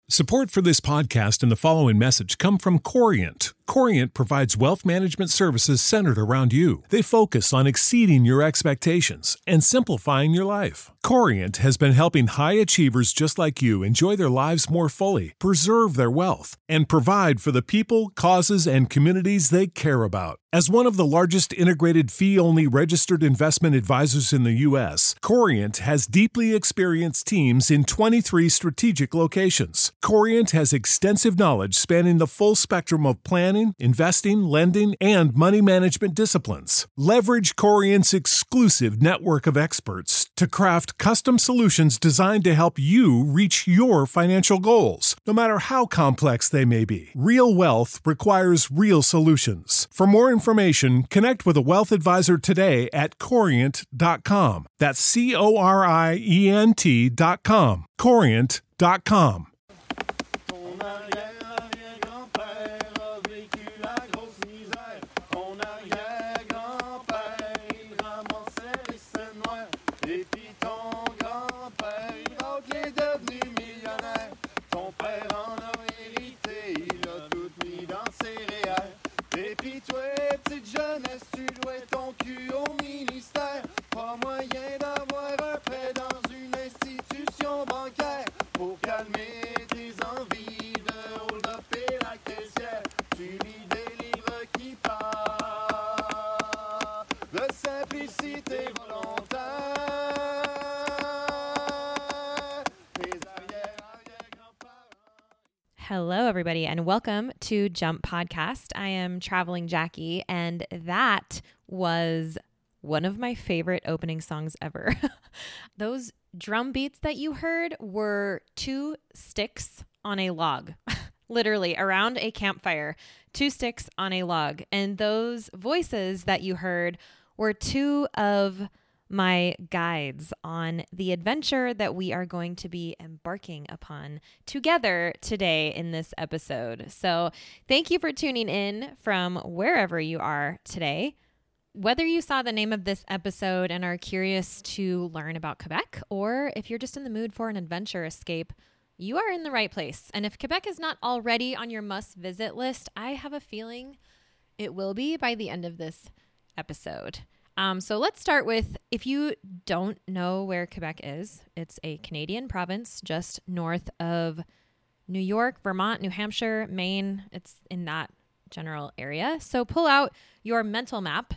Support for this podcast and the following message come from Corient. Corient provides wealth management services centered around you. They focus on exceeding your expectations and simplifying your life. Corient has been helping high achievers just like you enjoy their lives more fully, preserve their wealth, and provide for the people, causes, and communities they care about. As one of the largest integrated fee-only registered investment advisors in the U.S., Corient has deeply experienced teams in 23 strategic locations. Corient has extensive knowledge spanning the full spectrum of planning, investing, lending, and money management disciplines. Leverage Corient's exclusive network of experts to craft custom solutions designed to help you reach your financial goals, no matter how complex they may be. Real wealth requires real solutions. For more information, connect with a wealth advisor today at Corient.com. That's Corient.com. Corient.com. Hello, everybody, and welcome to Jump Podcast. I am Traveling Jackie, and that was one of my favorite opening songs ever. Those drum beats that you heard were two sticks on a log, literally around a campfire, two sticks on a log. And those voices that you heard were two of my guides on the adventure that we are going to be embarking upon together today in this episode. So thank you for tuning in from wherever you are today. Whether you saw the name of this episode and are curious to learn about Quebec, or if you're just in the mood for an adventure escape, you are in the right place. And if Quebec is not already on your must-visit list, I have a feeling it will be by the end of this episode. So let's start with, if you don't know where Quebec is, it's a Canadian province just north of New York, Vermont, New Hampshire, Maine. It's in that general area. So pull out your mental map,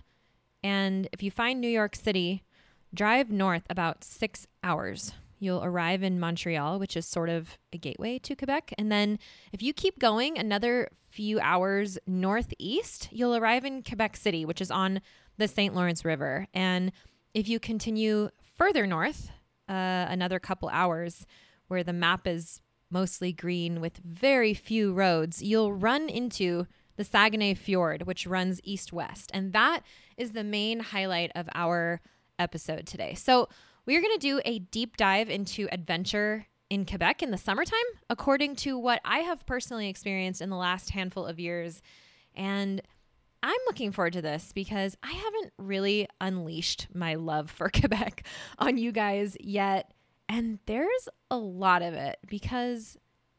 and if you find New York City, drive north about 6 hours. You'll arrive in Montreal, which is sort of a gateway to Quebec. And then if you keep going another few hours northeast, you'll arrive in Quebec City, which is on the St. Lawrence River. And if you continue further north, another couple hours, where the map is mostly green with very few roads, you'll run into the Saguenay Fjord, which runs east-west. And that is the main highlight of our episode today. So we're going to do a deep dive into adventure in Quebec in the summertime, according to what I have personally experienced in the last handful of years. And I'm looking forward to this because I haven't really unleashed my love for Quebec on you guys yet. And there's a lot of it because,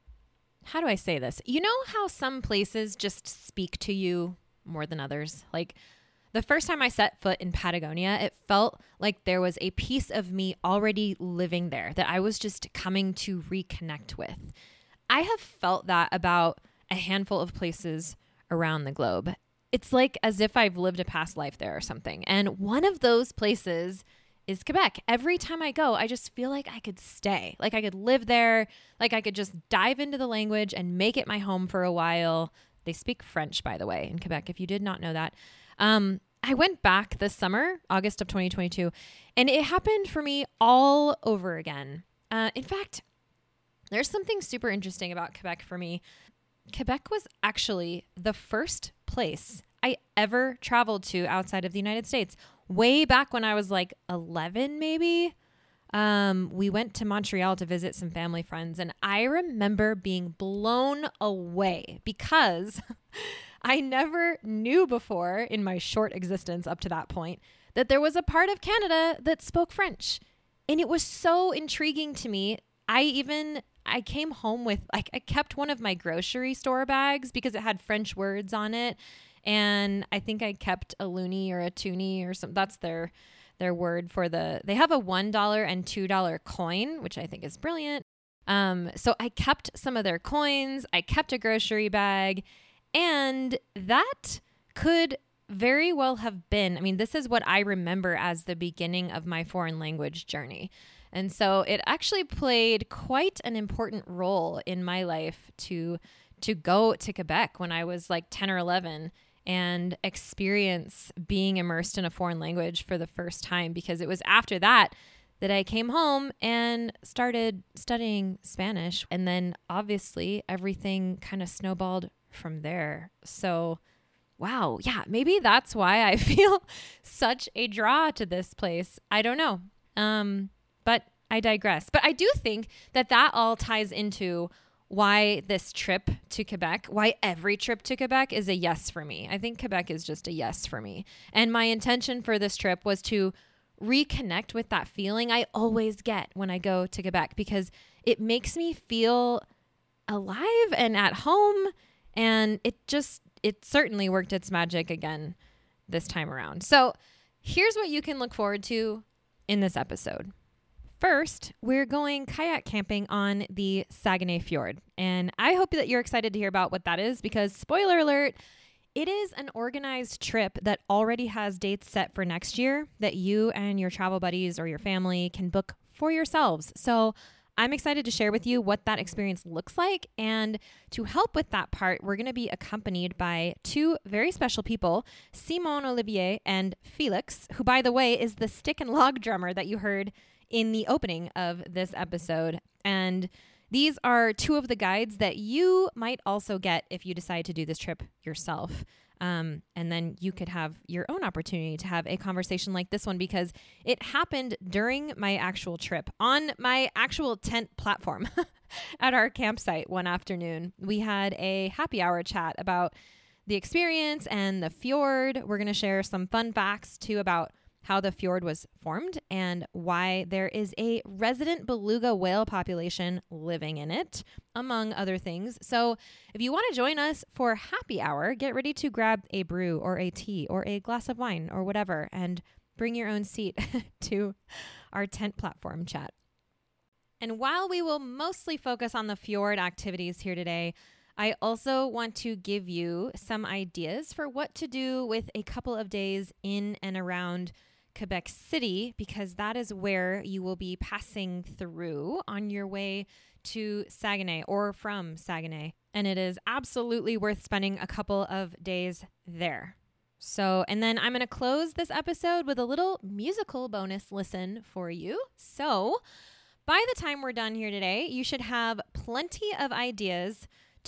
how do I say this? You know how some places just speak to you more than others? Like the first time I set foot in Patagonia, it felt like there was a piece of me already living there that I was just coming to reconnect with. I have felt that about a handful of places around the globe. It's like as if I've lived a past life there or something. And one of those places is Quebec. Every time I go, I just feel like I could stay, like I could live there, like I could just dive into the language and make it my home for a while. They speak French, by the way, in Quebec, if you did not know that. I went back this summer, August of 2022, and it happened for me all over again. In fact, there's something super interesting about Quebec for me. Quebec was actually the first place I ever traveled to outside of the United States. Way back when I was like 11, maybe. We went to Montreal to visit some family friends, and I remember being blown away because I never knew before in my short existence up to that point that there was a part of Canada that spoke French. And it was so intriguing to me. I even I came home with, like, I kept one of my grocery store bags because it had French words on it. And I think I kept a loonie or a toonie or something. That's their word for they have a $1 and $2 coin, which I think is brilliant. So I kept some of their coins. I kept a grocery bag, and that could very well have been, I mean, this is what I remember as the beginning of my foreign language journey. And so it actually played quite an important role in my life to go to Quebec when I was like 10 or 11 and experience being immersed in a foreign language for the first time, because it was after that I came home and started studying Spanish. And then obviously everything kind of snowballed from there. So wow, yeah, maybe that's why I feel such a draw to this place. I don't know. But I digress. But I do think that all ties into why this trip to Quebec, why every trip to Quebec is a yes for me. I think Quebec is just a yes for me. And my intention for this trip was to reconnect with that feeling I always get when I go to Quebec, because it makes me feel alive and at home. And it certainly worked its magic again this time around. So here's what you can look forward to in this episode. First, we're going kayak camping on the Saguenay Fjord. And I hope that you're excited to hear about what that is, because spoiler alert, it is an organized trip that already has dates set for next year that you and your travel buddies or your family can book for yourselves. So I'm excited to share with you what that experience looks like. And to help with that part, we're going to be accompanied by two very special people, Simon Olivier and Felix, who, by the way, is the stick and log drummer that you heard in the opening of this episode. And these are two of the guides that you might also get if you decide to do this trip yourself. And then you could have your own opportunity to have a conversation like this one, because it happened during my actual trip on my actual tent platform at our campsite one afternoon. We had a happy hour chat about the experience and the fjord. We're going to share some fun facts too about how the fjord was formed and why there is a resident beluga whale population living in it, among other things. So if you want to join us for happy hour, get ready to grab a brew or a tea or a glass of wine or whatever, and bring your own seat to our tent platform chat. And while we will mostly focus on the fjord activities here today, I also want to give you some ideas for what to do with a couple of days in and around Quebec City, because that is where you will be passing through on your way to Saguenay or from Saguenay. And it is absolutely worth spending a couple of days there. So, and then I'm going to close this episode with a little musical bonus listen for you. So by the time we're done here today, you should have plenty of ideas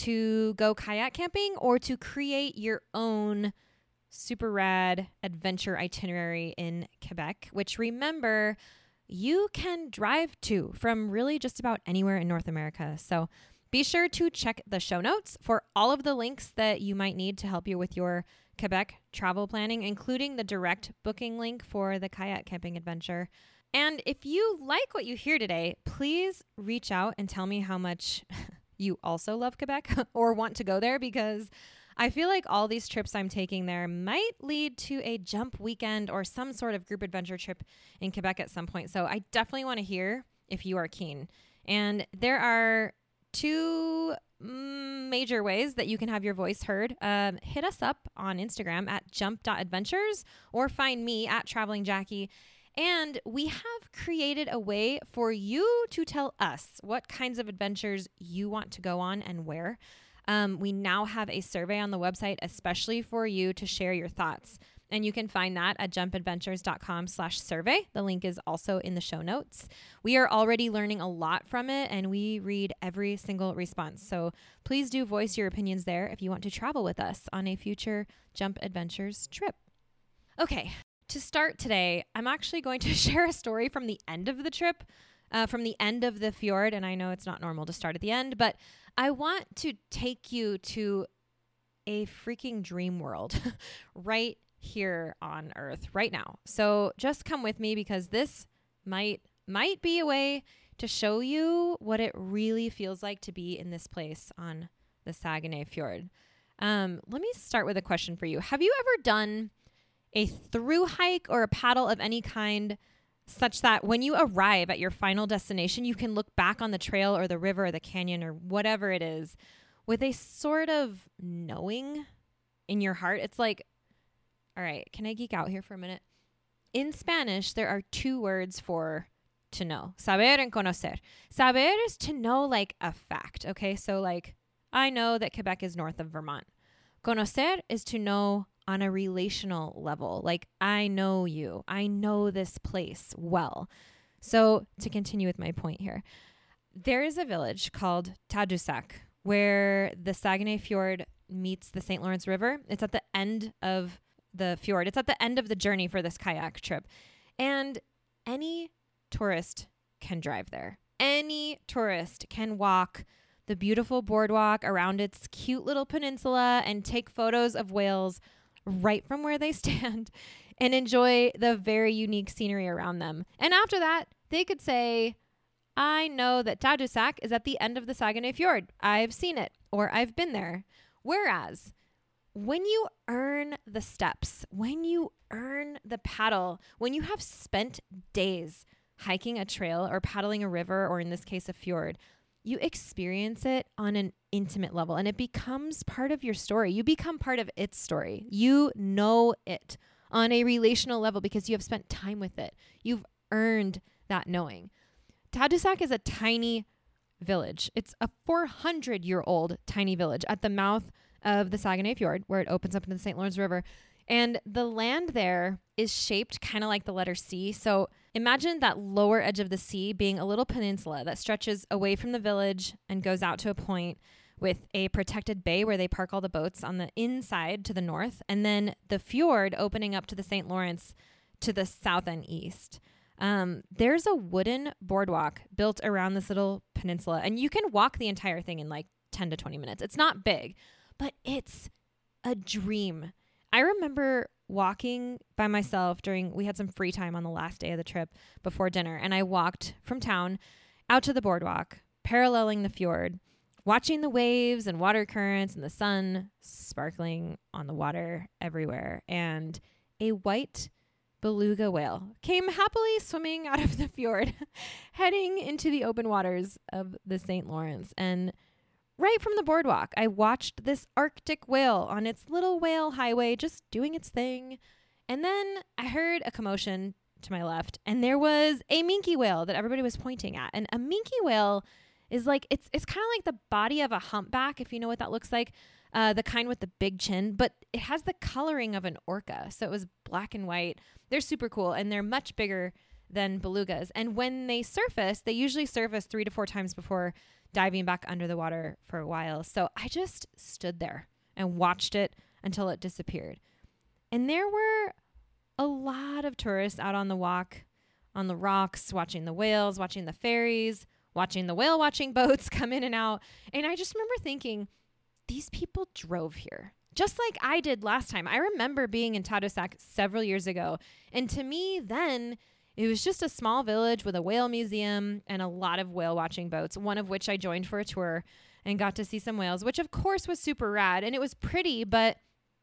to go kayak camping or to create your own super rad adventure itinerary in Quebec, which, remember, you can drive to from really just about anywhere in North America. So be sure to check the show notes for all of the links that you might need to help you with your Quebec travel planning, including the direct booking link for the kayak camping adventure. And if you like what you hear today, please reach out and tell me how much you also love Quebec or want to go there, because I feel like all these trips I'm taking there might lead to a jump weekend or some sort of group adventure trip in Quebec at some point. So I definitely want to hear if you are keen. And there are two major ways that you can have your voice heard. Hit us up on Instagram at jump.adventures or find me at Traveling Jackie. And we have created a way for you to tell us what kinds of adventures you want to go on and where. We now have a survey on the website, especially for you to share your thoughts. And you can find that at jumpadventures.com/survey. The link is also in the show notes. We are already learning a lot from it, and we read every single response. So please do voice your opinions there if you want to travel with us on a future Jump Adventures trip. Okay, to start today, I'm actually going to share a story from the end of the trip, from the end of the fjord. And I know it's not normal to start at the end, but I want to take you to a freaking dream world right here on Earth right now. So just come with me, because this might be a way to show you what it really feels like to be in this place on the Saguenay Fjord. Let me start with a question for you. Have you ever done a through hike or a paddle of any kind such that when you arrive at your final destination, you can look back on the trail or the river or the canyon or whatever it is with a sort of knowing in your heart? It's like, all right, can I geek out here for a minute? In Spanish, there are two words for to know. Saber and conocer. Saber is to know like a fact, okay? So like, I know that Quebec is north of Vermont. Conocer is to know on a relational level. Like, I know you. I know this place well. So to continue with my point here, there is a village called Tadoussac where the Saguenay Fjord meets the St. Lawrence River. It's at the end of the fjord. It's at the end of the journey for this kayak trip. And any tourist can drive there. Any tourist can walk the beautiful boardwalk around its cute little peninsula and take photos of whales right from where they stand and enjoy the very unique scenery around them. And after that, they could say, I know that Tadoussac is at the end of the Saguenay Fjord. I've seen it, or I've been there. Whereas when you earn the steps, when you earn the paddle, when you have spent days hiking a trail or paddling a river, or in this case, a fjord, you experience it on an intimate level and it becomes part of your story. You become part of its story. You know it on a relational level because you have spent time with it. You've earned that knowing. Tadoussac is a tiny village. It's a 400-year-old tiny village at the mouth of the Saguenay Fjord, where it opens up into the St. Lawrence River. And the land there is shaped kind of like the letter C. So imagine that lower edge of the sea being a little peninsula that stretches away from the village and goes out to a point with a protected bay where they park all the boats on the inside to the north, and then the fjord opening up to the St. Lawrence to the south and east. There's a wooden boardwalk built around this little peninsula, and you can walk the entire thing in like 10 to 20 minutes. It's not big, but it's a dream. I remember walking by myself we had some free time on the last day of the trip before dinner, and I walked from town out to the boardwalk, paralleling the fjord, watching the waves and water currents and the sun sparkling on the water everywhere. And a white beluga whale came happily swimming out of the fjord, heading into the open waters of the St. Lawrence. And right from the boardwalk, I watched this Arctic whale on its little whale highway just doing its thing. And then I heard a commotion to my left, and there was a minke whale that everybody was pointing at. And a minke whale is like, it's kind of like the body of a humpback, if you know what that looks like, the kind with the big chin, but it has the coloring of an orca. So it was black and white. They're super cool, and they're much bigger than belugas. And when they surface, they usually surface 3 to 4 times before diving back under the water for a while. So I just stood there and watched it until it disappeared. And there were a lot of tourists out on the walk, on the rocks, watching the whales, watching the ferries, watching the whale watching boats come in and out. And I just remember thinking, these people drove here just like I did last time. I remember being in Tadoussac several years ago. And to me then, it was just a small village with a whale museum and a lot of whale watching boats, one of which I joined for a tour and got to see some whales, which of course was super rad. And it was pretty, but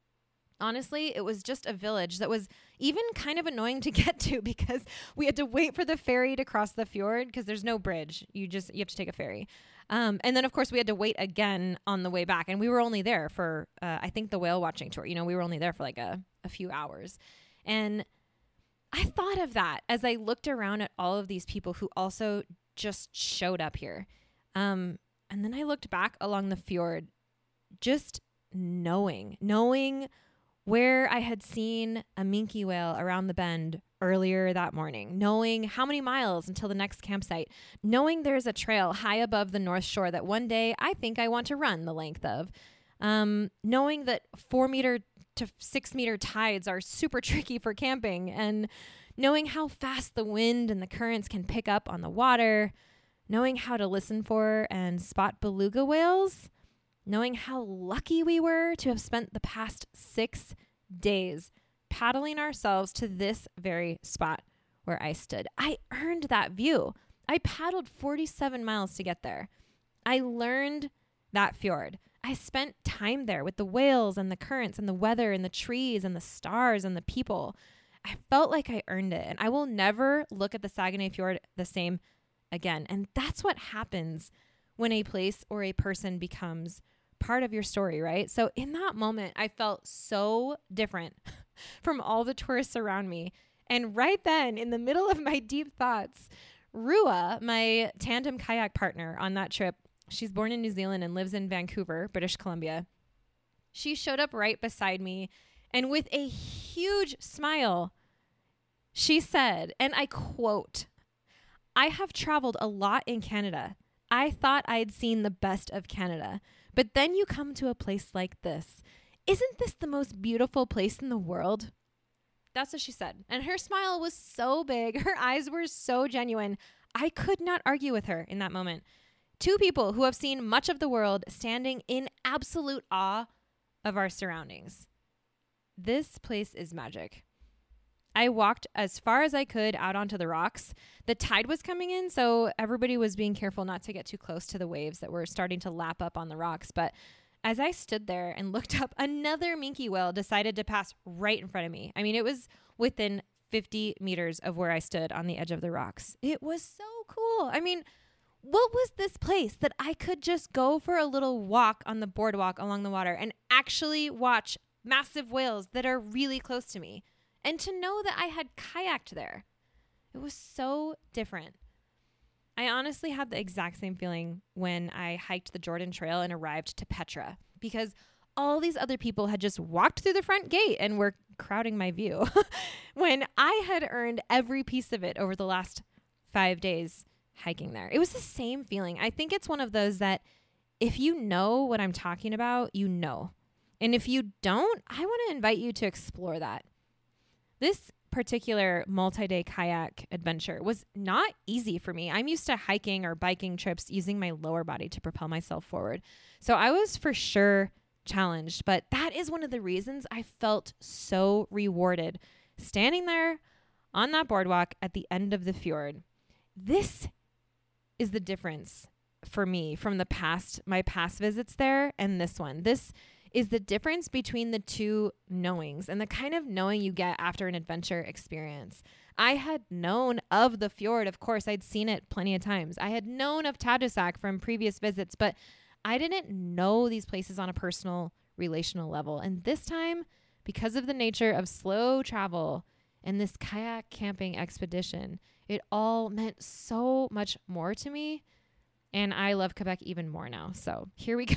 honestly, it was just a village that was even kind of annoying to get to because we had to wait for the ferry to cross the fjord because there's no bridge. You have to take a ferry. And then, of course, we had to wait again on the way back. And we were only there for, I think, the whale watching tour. You know, we were only there for like a few hours. And I thought of that as I looked around at all of these people who also just showed up here. And then I looked back along the fjord, just knowing where I had seen a minke whale around the bend earlier that morning, knowing how many miles until the next campsite, knowing there's a trail high above the North Shore that one day I think I want to run the length of, knowing that 4-meter to 6-meter tides are super tricky for camping, and knowing how fast the wind and the currents can pick up on the water, knowing how to listen for and spot beluga whales, knowing how lucky we were to have spent the past 6 days paddling ourselves to this very spot where I stood. I earned that view. I paddled 47 miles to get there. I learned that fjord. I spent time there with the whales and the currents and the weather and the trees and the stars and the people. I felt like I earned it, and I will never look at the Saguenay Fjord the same again. And that's what happens when a place or a person becomes part of your story, right? So in that moment, I felt so different from all the tourists around me. And right then, in the middle of my deep thoughts, Rua, my tandem kayak partner on that trip, she's born in New Zealand and lives in Vancouver, British Columbia. She showed up right beside me, and with a huge smile, she said, and I quote, "I have traveled a lot in Canada. I thought I'd seen the best of Canada, but then you come to a place like this. Isn't this the most beautiful place in the world?" That's what she said. And her smile was so big. Her eyes were so genuine. I could not argue with her in that moment. Two people who have seen much of the world standing in absolute awe of our surroundings. This place is magic. I walked as far as I could out onto the rocks. The tide was coming in, so everybody was being careful not to get too close to the waves that were starting to lap up on the rocks. But as I stood there and looked up, another minke whale decided to pass right in front of me. I mean, it was within 50 meters of where I stood on the edge of the rocks. It was so cool. I mean, what was this place that I could just go for a little walk on the boardwalk along the water and actually watch massive whales that are really close to me? And to know that I had kayaked there. It was so different. I honestly had the exact same feeling when I hiked the Jordan Trail and arrived to Petra, because all these other people had just walked through the front gate and were crowding my view when I had earned every piece of it over the last 5 days hiking there. It was the same feeling. I think it's one of those that if you know what I'm talking about, you know. And if you don't, I want to invite you to explore that. This particular multi-day kayak adventure was not easy for me. I'm used to hiking or biking trips using my lower body to propel myself forward. So I was for sure challenged, but that is one of the reasons I felt so rewarded standing there on that boardwalk at the end of the fjord. This is the difference for me from my past visits there and this one. This is the difference between the two knowings and the kind of knowing you get after an adventure experience. I had known of the fjord. Of course, I'd seen it plenty of times. I had known of Tadoussac from previous visits, but I didn't know these places on a personal, relational level. And this time, because of the nature of slow travel and this kayak camping expedition, it all meant so much more to me. And I love Quebec even more now. So here we go.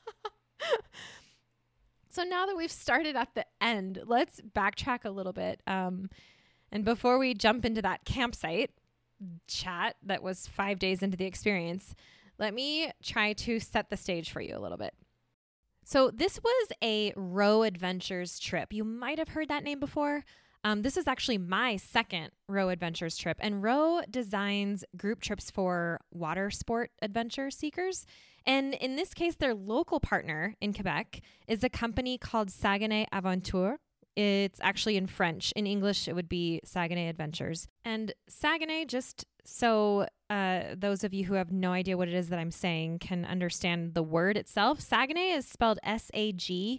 So now that we've started at the end, let's backtrack a little bit. And before we jump into that campsite chat that was 5 days into the experience, let me try to set the stage for you a little bit. So this was a Row Adventures trip. You might have heard that name before. This is actually my second Row Adventures trip, and Row designs group trips for water sport adventure seekers. And in this case, their local partner in Quebec is a company called Saguenay Aventure. It's actually in French. In English, it would be Saguenay Adventures. And Saguenay, just so those of you who have no idea what it is that I'm saying can understand the word itself, Saguenay is spelled Saguenay,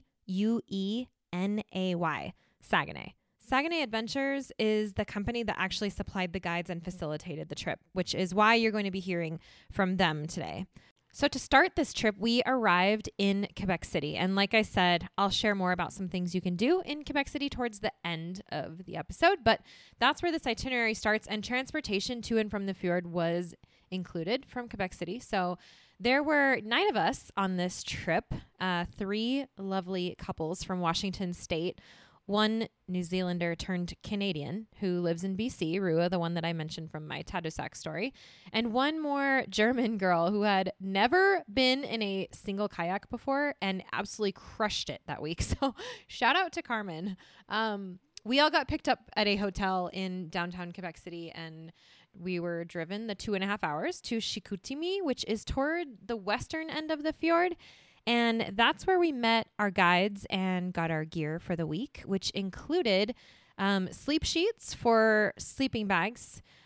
Saguenay. Saguenay Adventures is the company that actually supplied the guides and facilitated the trip, which is why you're going to be hearing from them today. So to start this trip, we arrived in Quebec City. And like I said, I'll share more about some things you can do in Quebec City towards the end of the episode. But that's where this itinerary starts, and transportation to and from the fjord was included from Quebec City. So there were 9 of us on this trip, 3 lovely couples from Washington State, 1 New Zealander turned Canadian who lives in BC, Rua, the one that I mentioned from my Tadoussac story, and 1 more German girl who had never been in a single kayak before and absolutely crushed it that week. So shout out to Carmen. We all got picked up at a hotel in downtown Quebec City, and we were driven the 2.5 hours to Chicoutimi, which is toward the western end of the fjord. And that's where we met our guides and got our gear for the week, which included sleep sheets for sleeping bags,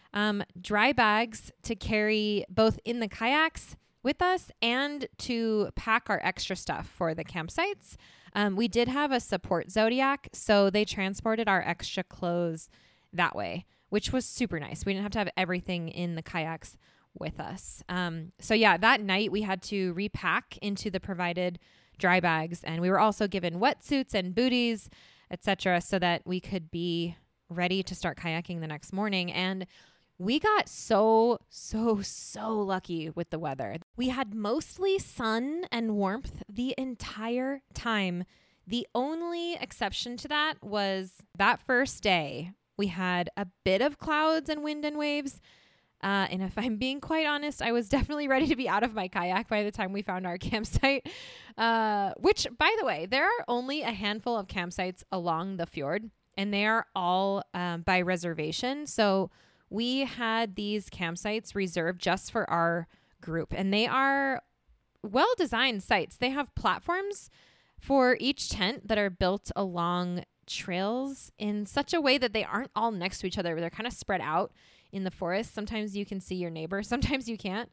dry bags to carry both in the kayaks with us and to pack our extra stuff for the campsites. We did have a support Zodiac, so they transported our extra clothes that way, which was super nice. We didn't have to have everything in the kayaks with us. So yeah, that night we had to repack into the provided dry bags, and we were also given wetsuits and booties, etc., so that we could be ready to start kayaking the next morning. And we got so lucky with the weather. We had mostly sun and warmth the entire time. The only exception to that was that first day. We had a bit of clouds and wind and waves. And if I'm being quite honest, I was definitely ready to be out of my kayak by the time we found our campsite. Which, by the way, there are only a handful of campsites along the fjord, and they are all by reservation. So we had these campsites reserved just for our group, and they are well-designed sites. They have platforms for each tent that are built along trails in such a way that they aren't all next to each other. They're kind of spread out in the forest. Sometimes you can see your neighbor, sometimes you can't.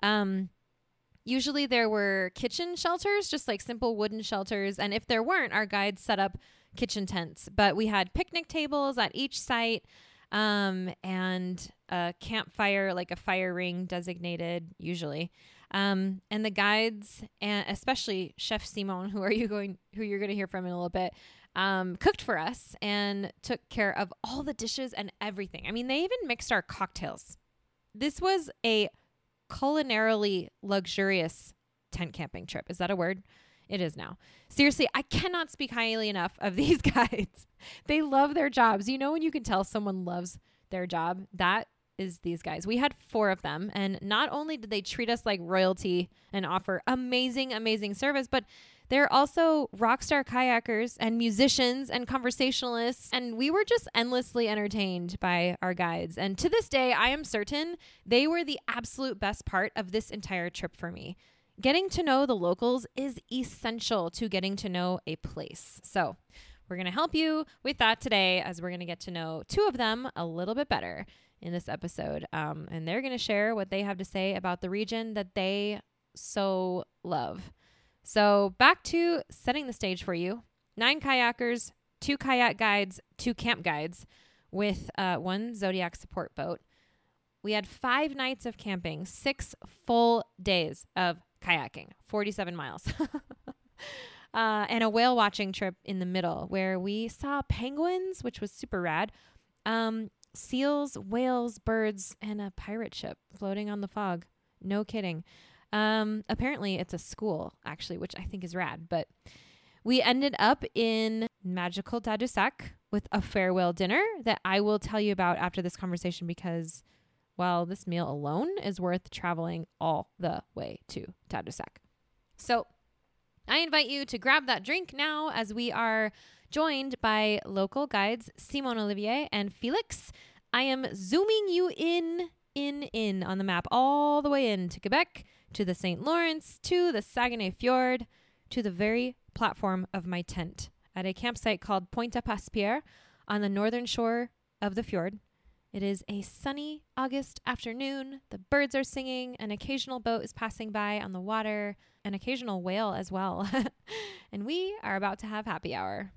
Usually there were kitchen shelters, just like simple wooden shelters. And if there weren't, our guides set up kitchen tents. But we had picnic tables at each site, and a campfire, like a fire ring designated usually. And the guides, and especially Chef Simon, who you're going to hear from in a little bit, cooked for us and took care of all the dishes and everything. I mean, they even mixed our cocktails. This was a culinarily luxurious tent camping trip. Is that a word? It is now. Seriously, I cannot speak highly enough of these guys. They love their jobs. You know when you can tell someone loves their job? That is these guys. We had 4 of them, and not only did they treat us like royalty and offer amazing service, but they're also rock star kayakers and musicians and conversationalists, and we were just endlessly entertained by our guides. And to this day, I am certain they were the absolute best part of this entire trip for me. Getting to know the locals is essential to getting to know a place. So we're going to help you with that today, as we're going to get to know 2 of them a little bit better in this episode. And they're going to share what they have to say about the region that they so love. So back to setting the stage for you. 9 kayakers, 2 kayak guides, 2 camp guides with 1 Zodiac support boat. We had 5 nights of camping, 6 full days of kayaking, 47 miles. And a whale watching trip in the middle where we saw penguins, which was super rad, seals, whales, birds, and a pirate ship floating on the fog. No kidding. Apparently it's a school, actually, which I think is rad. But we ended up in magical Tadoussac with a farewell dinner that I will tell you about after this conversation, because, well, this meal alone is worth traveling all the way to Tadoussac. So I invite you to grab that drink now, as we are joined by local guides Simon Olivier and Felix. I am zooming you in on the map all the way into Quebec, to the St. Lawrence, to the Saguenay Fjord, to the very platform of my tent at a campsite called Pointe-à-Passe-Pierre on the northern shore of the fjord. It is a sunny August afternoon. The birds are singing. An occasional boat is passing by on the water, an occasional whale as well. And we are about to have happy hour.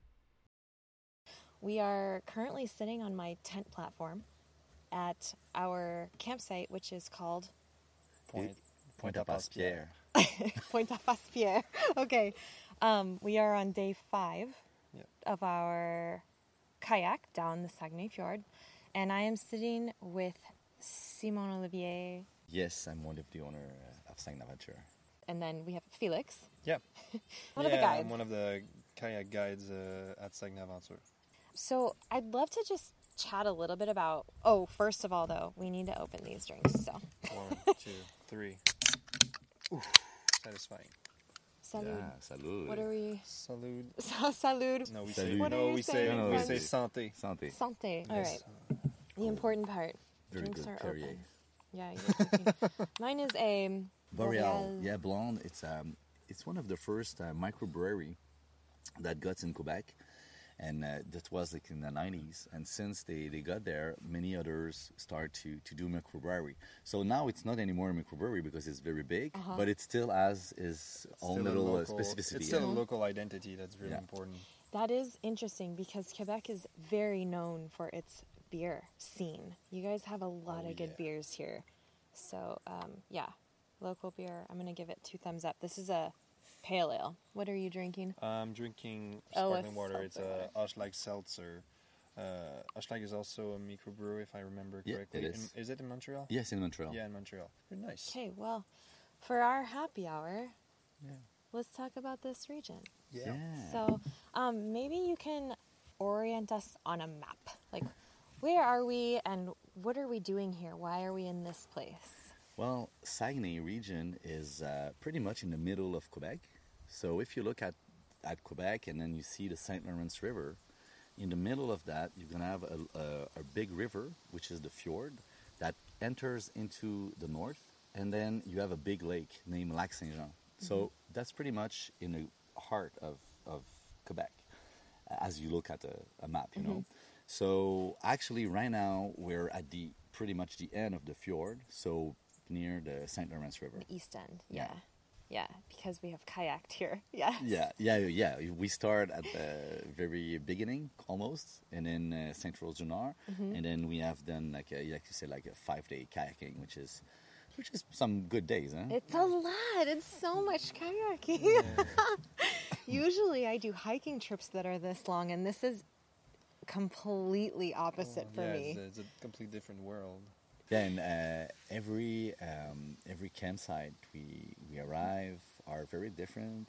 We are currently sitting on my tent platform at our campsite, which is called Pointe-à-Passe-Pierre. Pointe-à-Passe-Pierre. Okay. We are on day 5 of our kayak down the Saguenay Fjord. And I am sitting with Simon Olivier. Yes, I'm one of the owner of Saguenay-Aventure. And then we have Felix. Yeah. One of the guides. I'm one of the kayak guides at Saguenay-Aventure. So I'd love to just chat a little bit about... Oh, first of all, though, we need to open these drinks. So 1, 2, 3. Ooh, satisfying. Salud. Yeah, salud. What are we... Salud. Salud. No, we Salud. say What are you saying? we say santé. Santé. Santé. All Yes. right. The important part. Very Drinks good are Perrier. open. Yeah. You're drinking. Mine is a... Boreal. Yeah, blonde. It's one of the first microbrewery that got in Quebec. And that was like in the 90s. And since they got there, many others start to do microbrewery. So now it's not anymore a microbrewery because it's very big, but it still has its own Still a little local- specificity. It's still a local identity that's really important. That is interesting because Quebec is very known for its beer scene. You guys have a lot of good beers here. So, yeah, local beer. I'm going to give it 2 thumbs up. This is a pale ale. What are you drinking? I'm drinking Oh, sparkling a water. It's seltzer a Oshlag seltzer. Oshlag is also a microbrewery, if I remember Yeah, correctly. it is. Is it in Montreal? Yes, in Montreal. Yeah, in Montreal. Very nice. Okay, well, for our happy hour, let's talk about this region. Yeah. So, maybe you can orient us on a map. Like, where are we and what are we doing here? Why are we in this place? Well, Saguenay region is pretty much in the middle of Quebec. So if you look at Quebec and then you see the St. Lawrence River, in the middle of that, you're going to have a big river, which is the fjord, that enters into the north. And then you have a big lake named Lac Saint-Jean. So that's pretty much in the heart of Quebec, as you look at a map, you know. So actually right now we're at pretty much the end of the fjord, so near the St. Lawrence River. The East End. Yeah. Yeah, because we have kayaked here. Yes. Yeah. We start at the very beginning almost, and then St. Rose-du-Nord, and then we have done like you said, like a 5-day kayaking, which is some good days, huh? It's a lot. It's so much kayaking. Usually I do hiking trips that are this long, and this is completely opposite for me. It's a completely different world. Then every campsite we arrive are very different.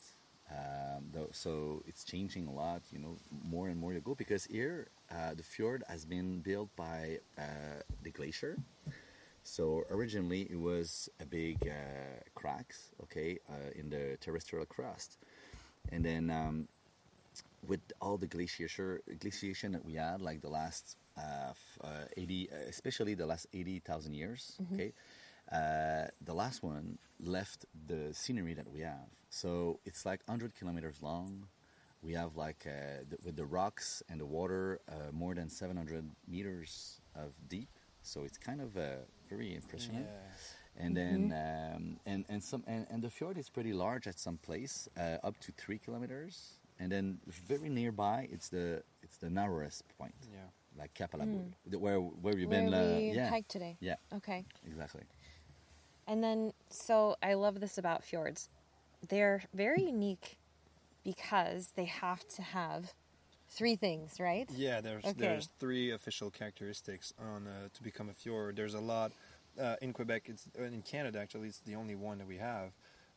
So it's changing a lot, you know, more and more you go, because here the fjord has been built by the glacier. So originally it was a big cracks, in the terrestrial crust, and then with all the glaciation that we had, like the last 80, especially the last 80,000 years, the last one left the scenery that we have. So it's like 100 kilometers long. We have like with the rocks and the water, more than 700 meters of deep. So it's kind of very impressionant. Yeah. And then and the fjord is pretty large at some place, up to 3 kilometers. And then very nearby, it's the narrowest point, like Cap à la Boule, where you've been. We hiked today. Yeah. Okay. Exactly. And then, so I love this about fjords. They're very unique because they have to have 3 things, right? Yeah, there's 3 official characteristics on to become a fjord. There's a lot in Quebec. It's in Canada actually. It's the only one that we have.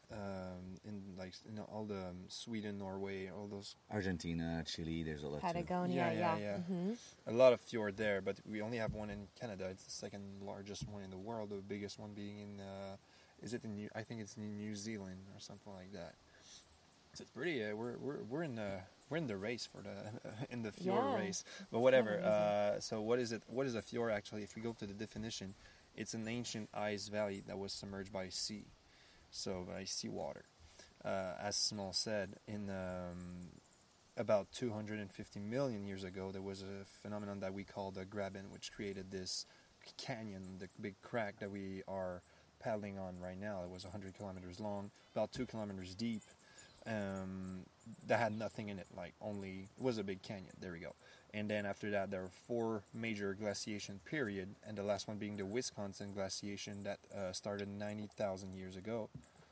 In all the Sweden, Norway, all those. Argentina, Chile. There's a lot. Patagonia, Yeah. A lot of fjord there, but we only have one in Canada. It's the second largest one in the world. The biggest one being in, I think it's in New Zealand or something like that. So it's pretty. We're in the race for in the fjord race. But whatever. So what is it? What is a fjord actually? If we go to the definition, it's an ancient ice valley that was submerged by sea. So by seawater. As Simon said, in about 250 million years ago, there was a phenomenon that we call the graben, which created this canyon, the big crack that we are paddling on right now. It was 100 kilometers long, about 2 kilometers deep. That had nothing in it, it was a big canyon. There we go. And then after that, there were 4 major glaciation period, and the last one being the Wisconsin glaciation that started 90,000 years ago.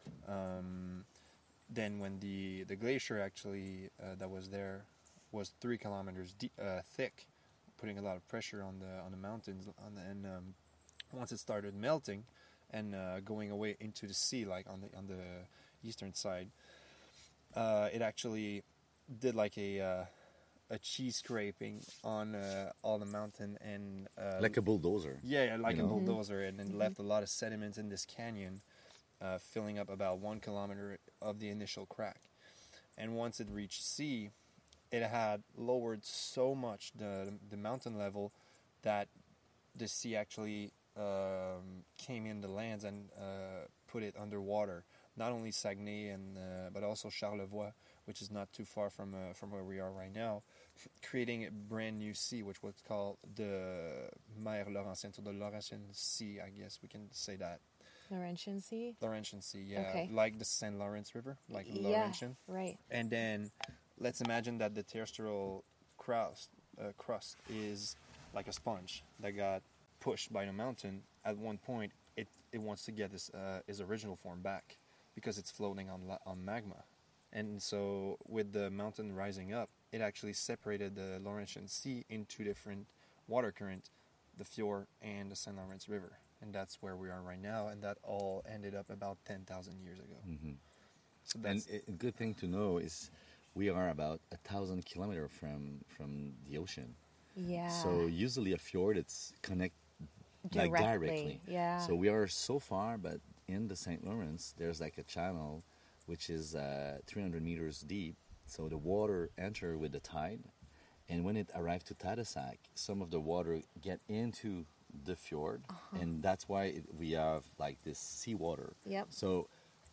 Then when the glacier actually that was there was 3 kilometers thick, putting a lot of pressure on the mountains, and once it started melting and going away into the sea, like on the eastern side, it actually did like a cheese scraping on all the mountain, and like a bulldozer. Yeah, like a bulldozer, and then left a lot of sediments in this canyon, filling up about 1 kilometer of the initial crack. And once it reached sea, it had lowered so much the mountain level that the sea actually came in the lands and put it underwater. not only Saguenay and but also Charlevoix, which is not too far from where we are right now, creating a brand new sea, which was called the Mer Laurentienne, so the Laurentian Sea, I guess we can say that. Laurentian Sea? Laurentian Sea, yeah. Okay. Like the St. Lawrence River, like Yeah, Laurentian. right. And then let's imagine that the terrestrial crust is like a sponge that got pushed by the mountain. At one point, it wants to get its original form back because it's floating on magma. And so with the mountain rising up, it actually separated the Laurentian Sea into different water currents, the fjord and the St. Lawrence River. And that's where we are right now, and that all ended up about 10,000 years ago. Mm-hmm. So And that's a good thing to know is we are about 1,000 kilometers from the ocean. Yeah. So usually a fjord, it's connect like directly. Yeah. So we are so far, but in the St. Lawrence, there's like a channel which is 300 meters deep. So the water enter with the tide, and when it arrives to Tadoussac, some of the water get into the fjord, and that's why we have like this seawater. Yep. So,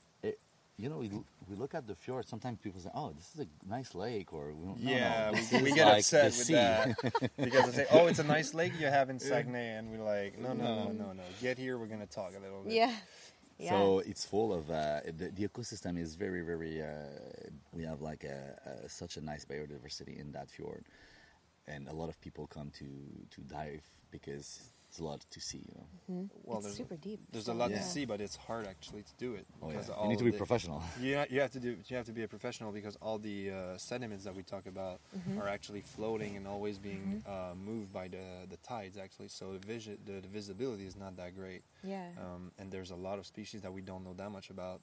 we look at the fjord. Sometimes people say, "Oh, this is a nice lake," or "No, yeah, this we is get like upset the with sea." that because they say, "Oh, it's a nice lake you have in Saguenay," and we're like, "No. Get here, we're gonna talk a little bit." Yeah. Yeah. So it's full of the ecosystem is very, very. We have like such a nice biodiversity in that fjord, and a lot of people come to dive because it's a lot to see. Well, It's there's super deep. There's a lot Yeah. to see, but it's hard actually to do it. Oh, because yeah. all You need to be the- professional. You have to be a professional because all the sediments that we talk about are actually floating and always being moved by the tides. Actually, so the visibility is not that great. Yeah. And there's a lot of species that we don't know that much about.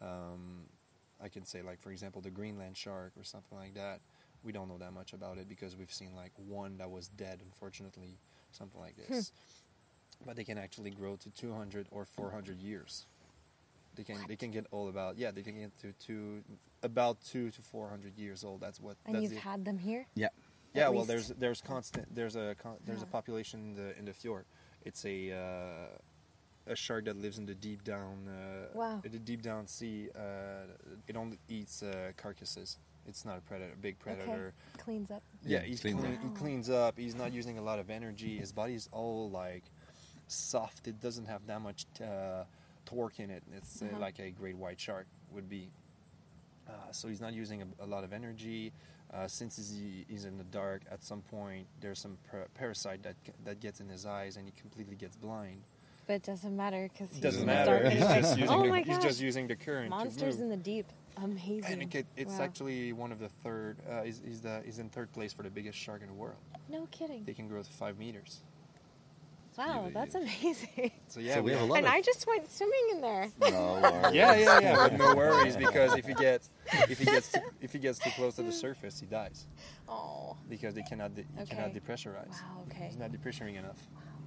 I can say, like for example, the Greenland shark or something like that. We don't know that much about it because we've seen like one that was dead, unfortunately, something like this. But they can actually grow to 200 or 400 years. They can get old they can get to about 200 to 400 years old. That's And you've had them here? Yeah. yeah. at Well, least? there's a population in the fjord. It's a shark that lives in the deep down Wow. the deep down sea. It only eats carcasses. It's not a big predator. Okay. Cleans up. Yeah, He cleans he cleans up. He's not using a lot of energy. His body's all like soft. It doesn't have that much torque in it. It's like a great white shark would be. So he's not using a lot of energy. Since he's in the dark, at some point there's some parasite that gets in his eyes and he completely gets blind. But it doesn't matter because It doesn't matter. He's just using Oh my he's gosh. just using the current Monsters to in move. the deep. Amazing. And it's Wow. actually one of the third. He's in third place for the biggest shark in the world. No kidding. They can grow to 5 meters. Wow, really that's huge. amazing. So yeah, So we have a lot And of. I just went swimming in there. No worries. Yeah, but no worries because if he gets too close to the surface, he dies Oh. because he cannot Okay. depressurize. Wow, okay. He's not depressuring enough.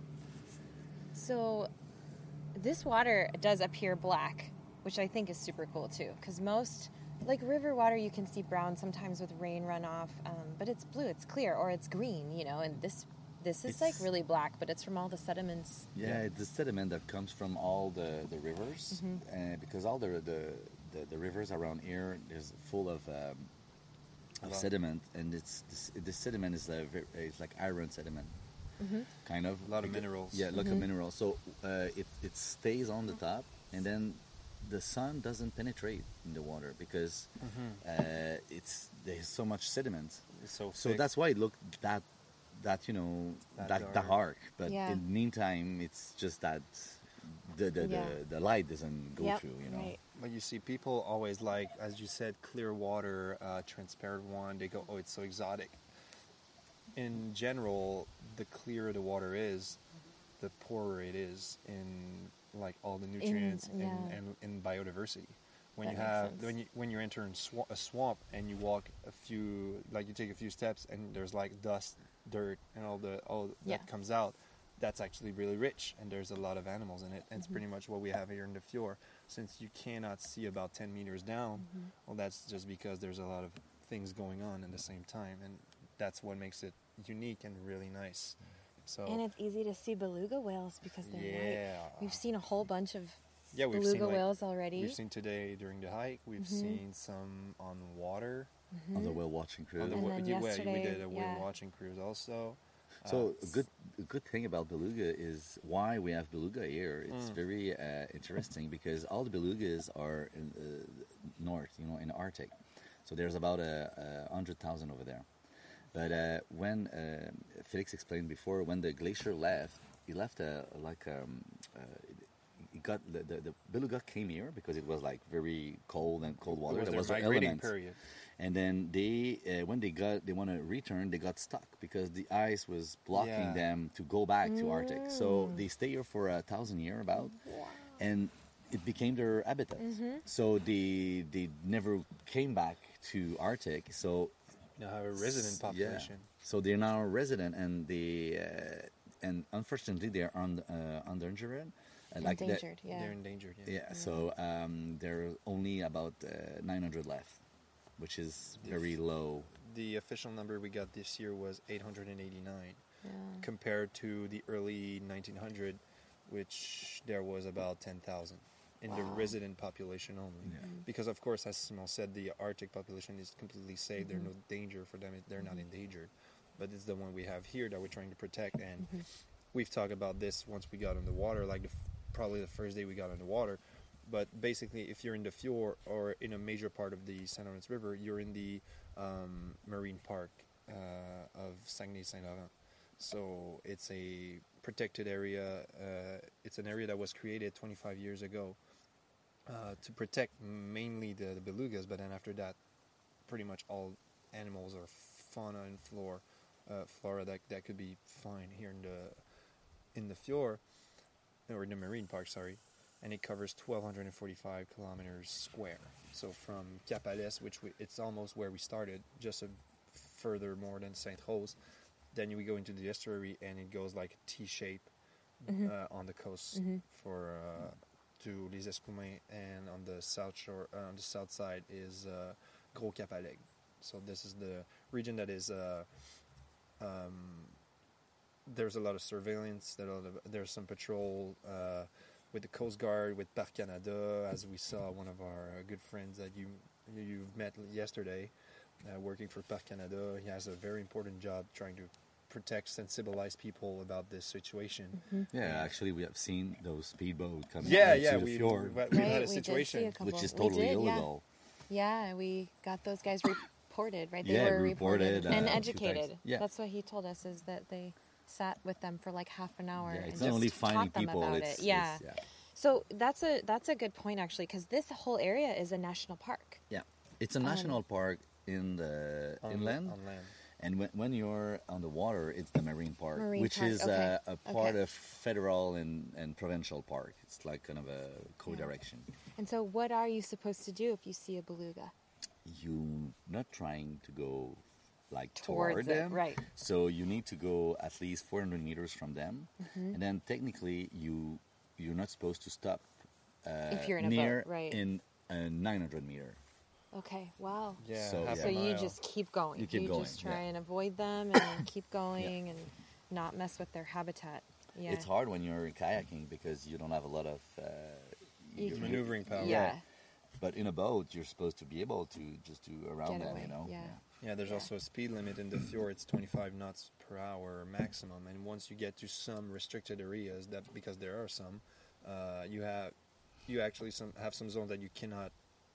So this water does appear black, which I think is super cool too. Because most, like river water, you can see brown sometimes with rain runoff, but it's blue, it's clear, or it's green, and this is like It's- really black, but it's from all the sediments. Yeah, it's the sediment that comes from all the rivers, because all the rivers around here is full of Wow. sediment, and the sediment is it's like iron sediment, kind of. A lot of minerals. Yeah, like a mineral. So it stays on the top, and then the sun doesn't penetrate in the water because there's so much sediment. It's so So thick. that's why it looked that That dark. But Yeah. in the meantime, it's just that the light doesn't go Yep, through. right. But you see, people always like, as you said, clear water, transparent one. They go, oh, it's so exotic. In general, the clearer the water is, the poorer it is in like all the nutrients yeah. and in biodiversity. When That you makes have sense. when you're entering a swamp and you walk you take a few steps and there's like dust, dirt, and all Yeah. that comes out. That's actually really rich, and there's a lot of animals in it. And it's pretty much what we have here in the fjord. Since you cannot see about 10 meters down, well, that's just because there's a lot of things going on at the same time, and that's what makes it unique and really nice. So And it's easy to see beluga whales because they're white. yeah, We've seen a whole bunch of Yeah, we've beluga seen whales already. We've seen today during the hike. We've seen some on water. On the whale watching cruise. On the And then we yesterday, did a whale yeah. watching cruise also. So a good thing about beluga is why we have beluga here. It's very interesting because all the belugas are in the north, in the Arctic. So there's about 100,000 over there. But when Felix explained before, when the glacier left, he left the beluga came here because it was like very cold and cold water. There was the their migrating elements. period. And then they when they want to return, they got stuck because the ice was blocking them to go back to Arctic. So they stay here for 1,000 years about, and it became their habitat. So they never came back to Arctic. So Now have a resident population. so they're now resident, and they and unfortunately they are endangered. Endangered, yeah. They're endangered. Yeah. So there are only about 900 left, which is very low. The official number we got this year was 889, Yeah. compared to the early 1900, which there was about 10,000 in the Wow. resident population only. Yeah. Because of course, as Simon said, the Arctic population is completely safe. There's no danger for them. They're not endangered. But it's the one we have here that we're trying to protect. And we've talked about this once we got on the water, like probably the first day we got on the water. But basically, if you're in the fjord or in a major part of the St. Lawrence River, you're in the marine park of Saguenay-Saint-Laurent. So it's a protected area. It's an area that was created 25 years ago to protect mainly the belugas. But then after that, pretty much all animals or fauna and flora that could be found here in the fjord, or in the marine park, sorry. And it covers 1,245 kilometers square. So from Cap Alès, it's almost where we started, just a further more than Sainte-Rose. Then we go into the estuary, and it goes like a T shape on the coast for to Les Escoumins, and on the south shore, on the south side is Gros Cap Alec. So this is the region that is. There's a lot of surveillance. There's some patrol with the Coast Guard, with Parc Canada, as we saw one of our good friends that you've met yesterday, working for Parc Canada. He has a very important job trying to protect, sensibilize people about this situation. Yeah, actually, we have seen those speedboats coming Yeah, to the we fjord, had Right, a we did see situation. a couple. which is We totally did, illegal. Yeah, we got those guys reported, right? They Yeah, were reported, and a few educated. times. Yeah. That's what he told us, is that they sat with them for like half an hour Yeah, and it's just not only taught finding them people. about It's, it. Yeah. it's- So that's a good point, actually, because this whole area is a national park. yeah. It's a national park in the inland. On land. And when you're on the water, it's the marine park, Marine which park, is okay. a part Okay. of federal and provincial park. It's like kind of a co-direction. And so, what are you supposed to do if you see a beluga? You're not trying to go like Towards toward it, them, right. So you need to go at least 400 meters from them, Mm-hmm. and then technically you're not supposed to stop If you're in a near boat, right. in a 900 meter. Okay, wow. Yeah, So, half yeah. So a you mile. just keep going. You keep going, just try yeah. and avoid them and keep going and not mess with their habitat. Yeah. It's hard when you're kayaking because you don't have a lot of You can- maneuvering power. Yeah. But in a boat, you're supposed to be able to just do around Get them, away, you know. yeah. Yeah, there's Yeah. also a speed limit in the fjord. It's 25 knots per hour maximum, and once you get to some restricted areas, that because there are some, you actually have some zones that you cannot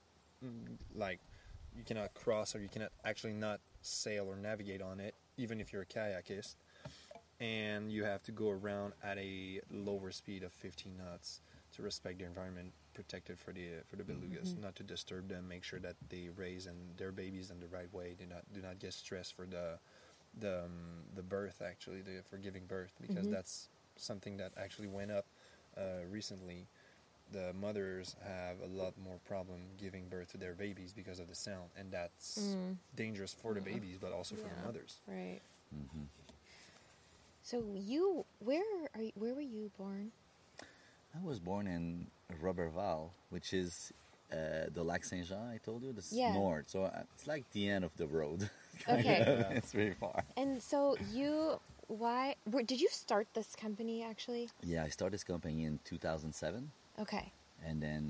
you cannot cross, or you cannot actually not sail or navigate on it, even if you're a kayakist, and you have to go around at a lower speed of 15 knots to respect the environment, protected for the belugas, not to disturb them, make sure that they raise and their babies in the right way, do not get stressed for the birth, actually, for giving birth, because that's something that actually went up recently. The mothers have a lot more problem giving birth to their babies because of the sound, and that's dangerous for the babies, but also for the mothers. Right. Mm-hmm. So where were you born? I was born in Roberval, which is the Lac Saint-Jean, I told you. This is Yeah. north, so it's like the end of the road. Okay. It's very far. And so did you start this company actually? Yeah, I started this company in 2007, Okay. and then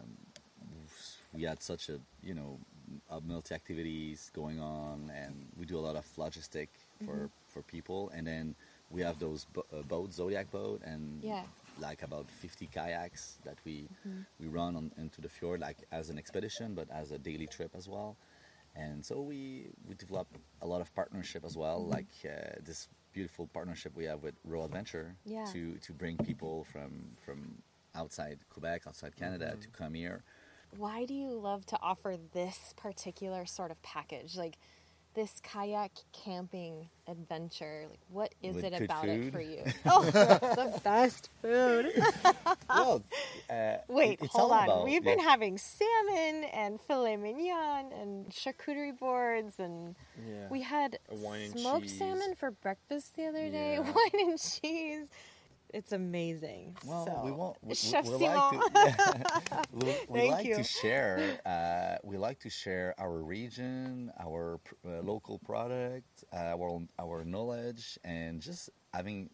we had such a multi activities going on, and we do a lot of logistic for people, and then we have those boats, Zodiac boat, and like about 50 kayaks that we run into the fjord, like as an expedition, but as a daily trip as well. And so we developed a lot of partnership as well, like this beautiful partnership we have with Row Adventure to bring people from outside Quebec, outside Canada to come here. Why do you love to offer this particular sort of package? Like this kayak camping adventure, like what is With it good about food? it for you? Oh, the best food. Well, Wait, it's hold all on. about- We've been having salmon and filet mignon and charcuterie boards, and Yeah. we had A wine and smoked cheese. salmon for breakfast the other day. Yeah. Wine and cheese. It's amazing. Well, so, we won't. Chef we Simon. like to. we Thank like you. to share. We like to share our region, our local product, our knowledge, and just having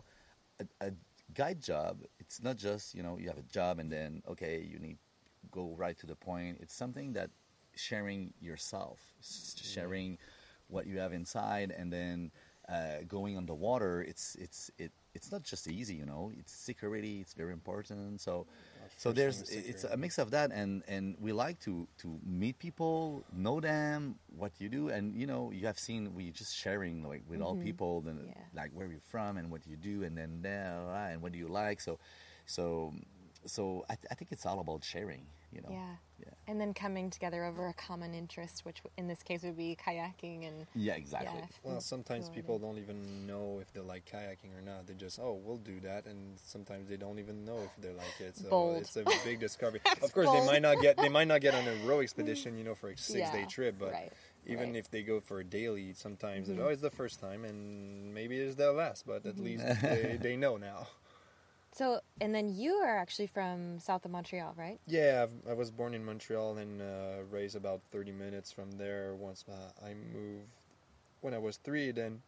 a guide job. It's not just you have a job and then you need go right to the point. It's something that sharing yourself, sharing what you have inside, and then going on the water. It's not just easy, It's security. It's very important. So it's a mix of that, and we like to meet people, know them, what you do, and you have seen we just sharing like with all people, then like where you're from and what you do, and then and what do you like. So I think it's all about sharing, Yeah. And then coming together over a common interest, which in this case would be kayaking and Yeah, exactly. Well, sometimes Florida. people don't even know if they like kayaking or not. They just, we'll do that, and sometimes they don't even know if they like it. So Bold. it's a big discovery. That's Of course, bold. they might not get on a row expedition, for a 6-day trip, but right, even right. if they go for a daily, sometimes it's the first time, and maybe it's the last, but at least they know now. So, and then you are actually from south of Montreal, right? Yeah, I was born in Montreal and raised about 30 minutes from there. Once I moved when I was 3, then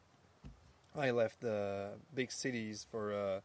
I left the big cities for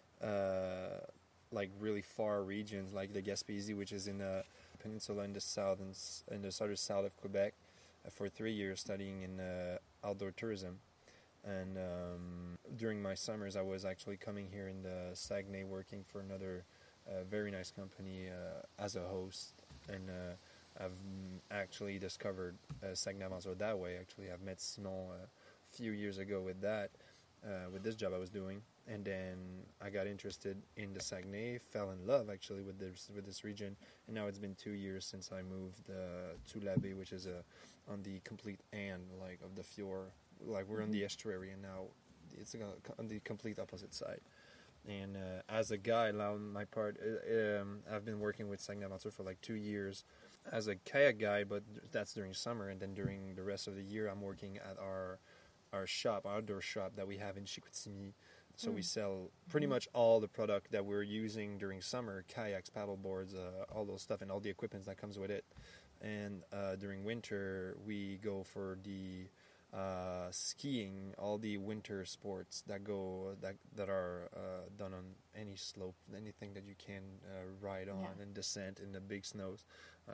like really far regions, like the Gaspésie, which is in the peninsula in the south in the south of Quebec, for 3 years studying in outdoor tourism. And during my summers, I was actually coming here in the Saguenay, working for another very nice company as a host. And I've actually discovered Saguenay-Aventure that way. Actually, I've met Simon a few years ago with with this job I was doing. And then I got interested in the Saguenay, fell in love actually with this region. And now it's been 2 years since I moved to L'Abbé, which is on the complete end of the fjord. Like we're on the estuary, and now it's on the complete opposite side. And as a guide, on my part, I've been working with Saguenay-Aventure for like 2 years as a kayak guide, but that's during summer. And then during the rest of the year, I'm working at our outdoor shop that we have in Chicoutimi. So we sell pretty much all the product that we're using during summer: kayaks, paddle boards, all those stuff, and all the equipment that comes with it. And during winter, we go for the skiing, all the winter sports that are done on any slope, anything that you can ride on and descent in the big snows.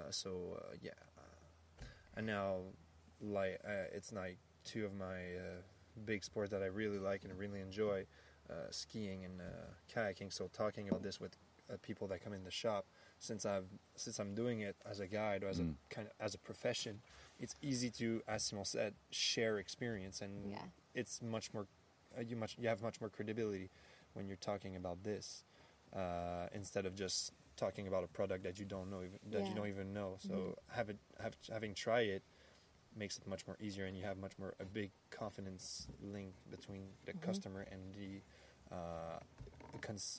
And now it's like two of my big sports that I really like and really enjoy, skiing and kayaking. So talking about this with people that come in the shop, since I'm doing it as a guide or as a profession, it's easy to, as Simon said, share experience, and it's much more. You have much more credibility when you're talking about this instead of just talking about a product that you don't know you don't even know. So having tried it makes it much more easier, and you have much more a big confidence link between the customer and the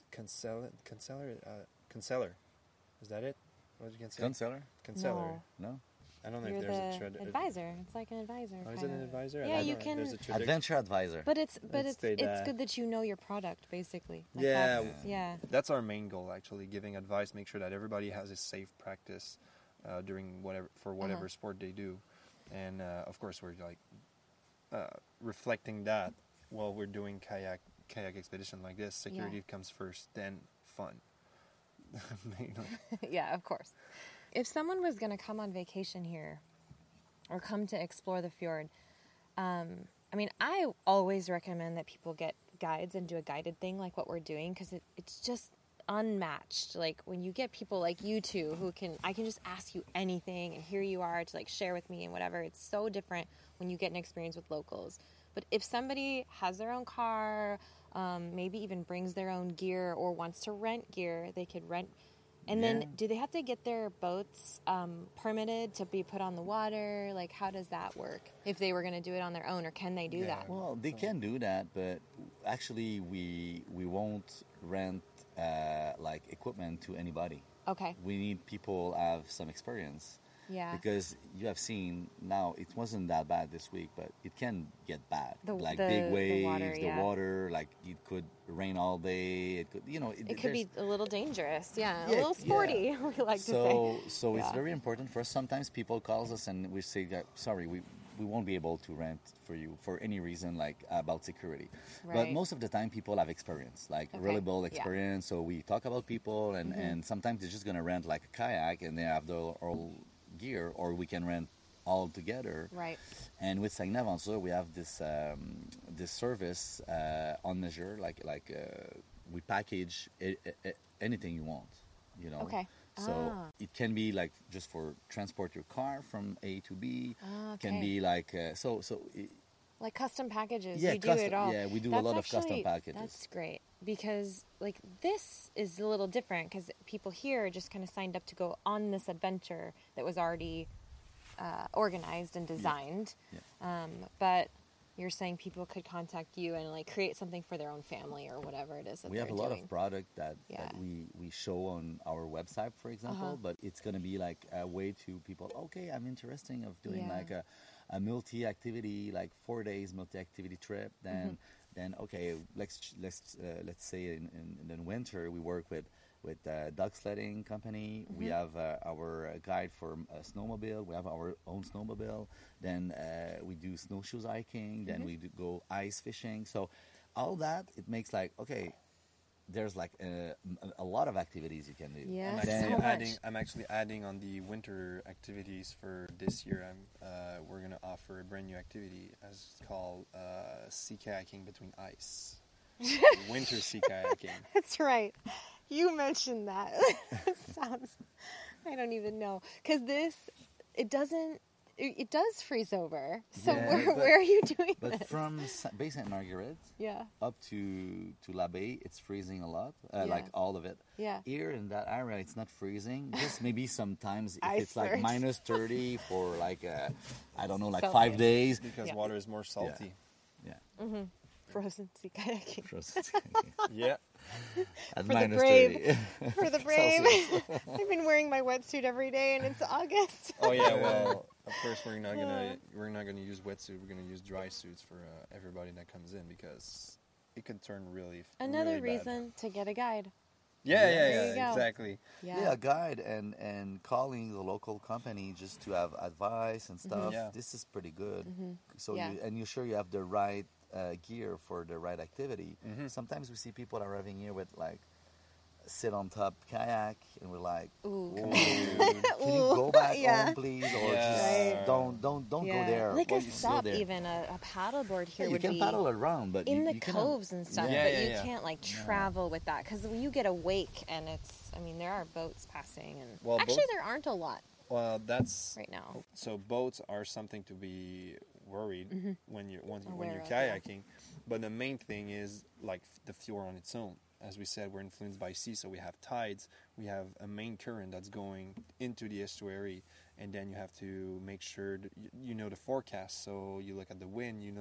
concealer. Is that it? What you can say? Concealer. No. I don't know You're if there's the a advisor. It's like an advisor. Oh, is kind it an of. advisor? Yeah, I you don't know. can. There's a tradition. Adventure advisor. But it's say it's that. good that you know your product, basically. Like Yeah. that's That's our main goal, actually, giving advice, make sure that everybody has a safe practice during whatever sport they do. And of course, we're reflecting that while we're doing kayak expedition like this. Security comes first, then fun. Mainly. Yeah, of course. If someone was going to come on vacation here or come to explore the fjord, I mean, I always recommend that people get guides and do a guided thing like what we're doing, because it's just unmatched. Like when you get people like you two I can just ask you anything, and here you are to like share with me and whatever. It's so different when you get an experience with locals. But if somebody has their own car, maybe even brings their own gear or wants to rent gear, they could rent. And then do they have to get their boats permitted to be put on the water? Like, how does that work? If they were going to do it on their own, or can they do that? Well, they can do that, but actually we won't rent like equipment to anybody. Okay. We need people have some experience. Yeah. Because you have seen now, it wasn't that bad this week, but it can get bad. Like the big waves, water, water, like it could rain all day. It could, it could be a little dangerous. Yeah, a little sporty. Yeah. We like to say. So it's very important for us. Sometimes people calls us and we say, sorry, we won't be able to rent for you for any reason, like about security. Right. But most of the time, people have experience, like really bold experience. So we talk about people, and sometimes they're just gonna rent like a kayak, and they have their all gear, or we can rent all together. Right. And with Saguenay Aventure, we have this this service on measure, like we package anything you want, Okay. So it can be like just for transport your car from A to B. Okay. Can be like like custom packages. Yeah, you do it all. Yeah, we do a lot of custom packages. That's great, because like this is a little different, because people here just kind of signed up to go on this adventure that was already organized and designed. Yeah. But you're saying people could contact you and like create something for their own family or whatever it is that we have a lot of product that we show on our website, for example, but it's going to be like a way to people, okay, I'm interested of doing like a multi-activity, like 4 days multi-activity trip. Then okay, let's say in the winter we work with dog sledding company. We have our guide for a snowmobile. We have our own snowmobile. Then we do snowshoes hiking. Then we go ice fishing. So all that, it makes like, okay, there's like a lot of activities you can do. Yeah, I'm actually adding on the winter activities for this year. We're going to offer a brand new activity as called sea kayaking between ice. Winter sea kayaking. That's right. You mentioned that. It sounds, I don't even know. Because it does freeze over. So where are you doing this? But from Bay Sainte Marguerite up to La Baie, it's freezing a lot, like all of it. Yeah. Here in that area, it's not freezing. Just maybe sometimes if Icebergs. it's like minus 30 for like, I don't know, like Celsius. 5 days. Because water is more salty. Yeah. Mm-hmm. Frozen sea kayaking. Yeah. At For the minus brave. 30. For the brave. I've been wearing my wetsuit every day, and it's August. Oh yeah, well, of course we're not gonna use wetsuit. We're gonna use dry suits for everybody that comes in, because it could turn really Another really bad. reason to get a guide. Yeah, you go. exactly. Yeah, a guide and calling the local company just to have advice and stuff. Yeah. This is pretty good. So you're sure you have the right gear for the right activity. Sometimes we see people arriving here with like sit on top kayak, and we're like, ooh. Can you go back home, please, or just don't go there. Like Why a you still sup, there? even a paddle board here You would can be paddle around, but in the you cannot- coves and stuff. Yeah, but yeah, you yeah. can't like travel with that, because when you get a wake, and there are boats passing, and Well, actually there aren't a lot Well, that's right now. So boats are something to be worried when you're Aware of, kayaking, but the main thing is like the fjord on its own. As we said, we're influenced by sea, so we have tides. We have a main current that's going into the estuary, and then you have to make sure that you know the forecast. So you look at the wind, you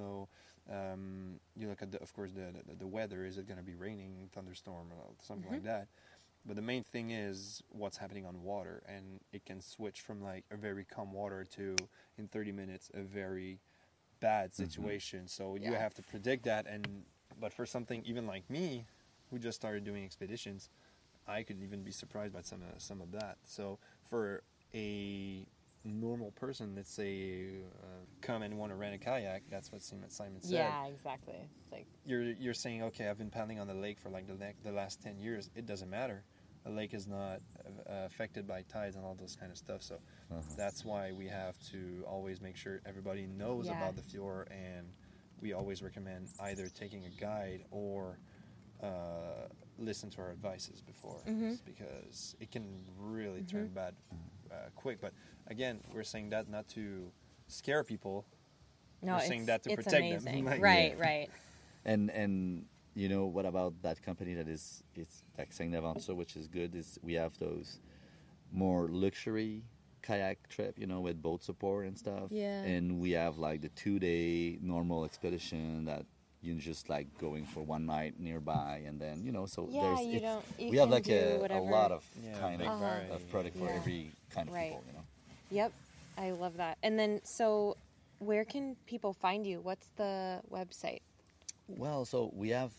look at of course the weather. Is it going to be raining, thunderstorm, or something like that? But the main thing is what's happening on water, and it can switch from like a very calm water to in 30 minutes a very bad situation. So you have to predict that. But for something even like me, who just started doing expeditions, I could even be surprised by some of that. So for a normal person, let's say, come and want to rent a kayak, that's what Simon said. Yeah, exactly. It's like You're saying, okay, I've been paddling on the lake for like the last 10 years. It doesn't matter. the lake is not affected by tides and all those kind of stuff. So that's why we have to always make sure everybody knows about the fjord, and we always recommend either taking a guide or listen to our advices before, because it can really turn bad quick. But again, we're saying that not to scare people. No, we're saying that to protect them. Right. And you know, what about that company that is, it's like Saguenay Aventure, which is good, is we have those more luxury kayak trip, you know, with boat support and stuff. Yeah. And we have like the 2-day normal expedition that you're just like going for one night nearby, and then, you know, so we have like a lot of kind of product for every kind of people, you know. Yep, I love that. And then, so where can people find you? What's the website? Well, so we have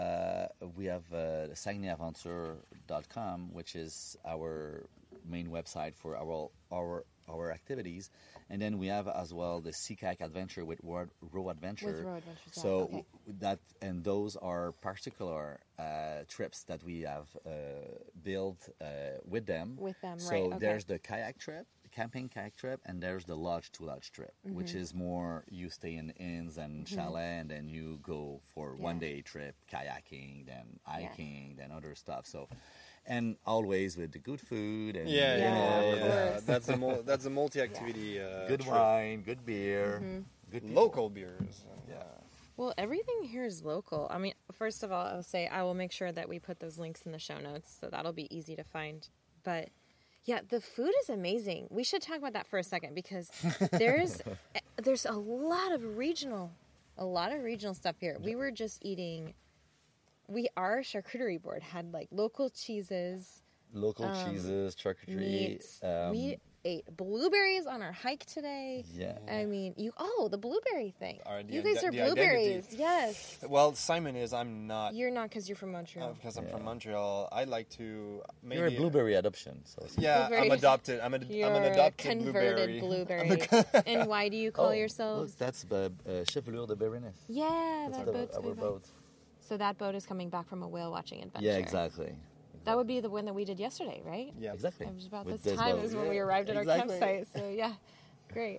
SaguenayAventure.com, which is our main website for our activities, and then we have as well the Sea Kayak Adventure with Row Adventure. So and those are particular trips that we have built with them. So there's the kayak trip, camping kayak trip, and there's the lodge to lodge trip, which is more you stay in inns and chalet, and then you go for 1-day trip kayaking, then hiking, then other stuff. So, and always with the good food and that's a multi-activity. Good trip. wine, good beer, good people. Local beers. Well, everything here is local. I mean, first of all, I'll say I will make sure that we put those links in the show notes, so that'll be easy to find. But yeah, the food is amazing. We should talk about that for a second, because there's a lot of regional stuff here. We were just eating. Our charcuterie board had like local cheeses, charcuterie. Meats. We ate blueberries on our hike today. Yeah. I mean, the blueberry thing. You The guys are blueberries. identity. Yes. Well, Simon is. I'm not. You're not, because you're from Montreal. Because I'm from Montreal. I like to. Maybe, You're a blueberry adoption. So yeah, Blueberries. I'm adopted. I'm an adopted converted blueberry. And why do you call yourselves? Look, that's the Chevelure de Bérénice. Yeah, That's that boat's our coming back. boat. So that boat is coming back from a whale watching adventure. Yeah, exactly. That would be the one that we did yesterday, right? Yeah, Exactly. It was about With this time boat. is when we arrived at our campsite. So yeah, great.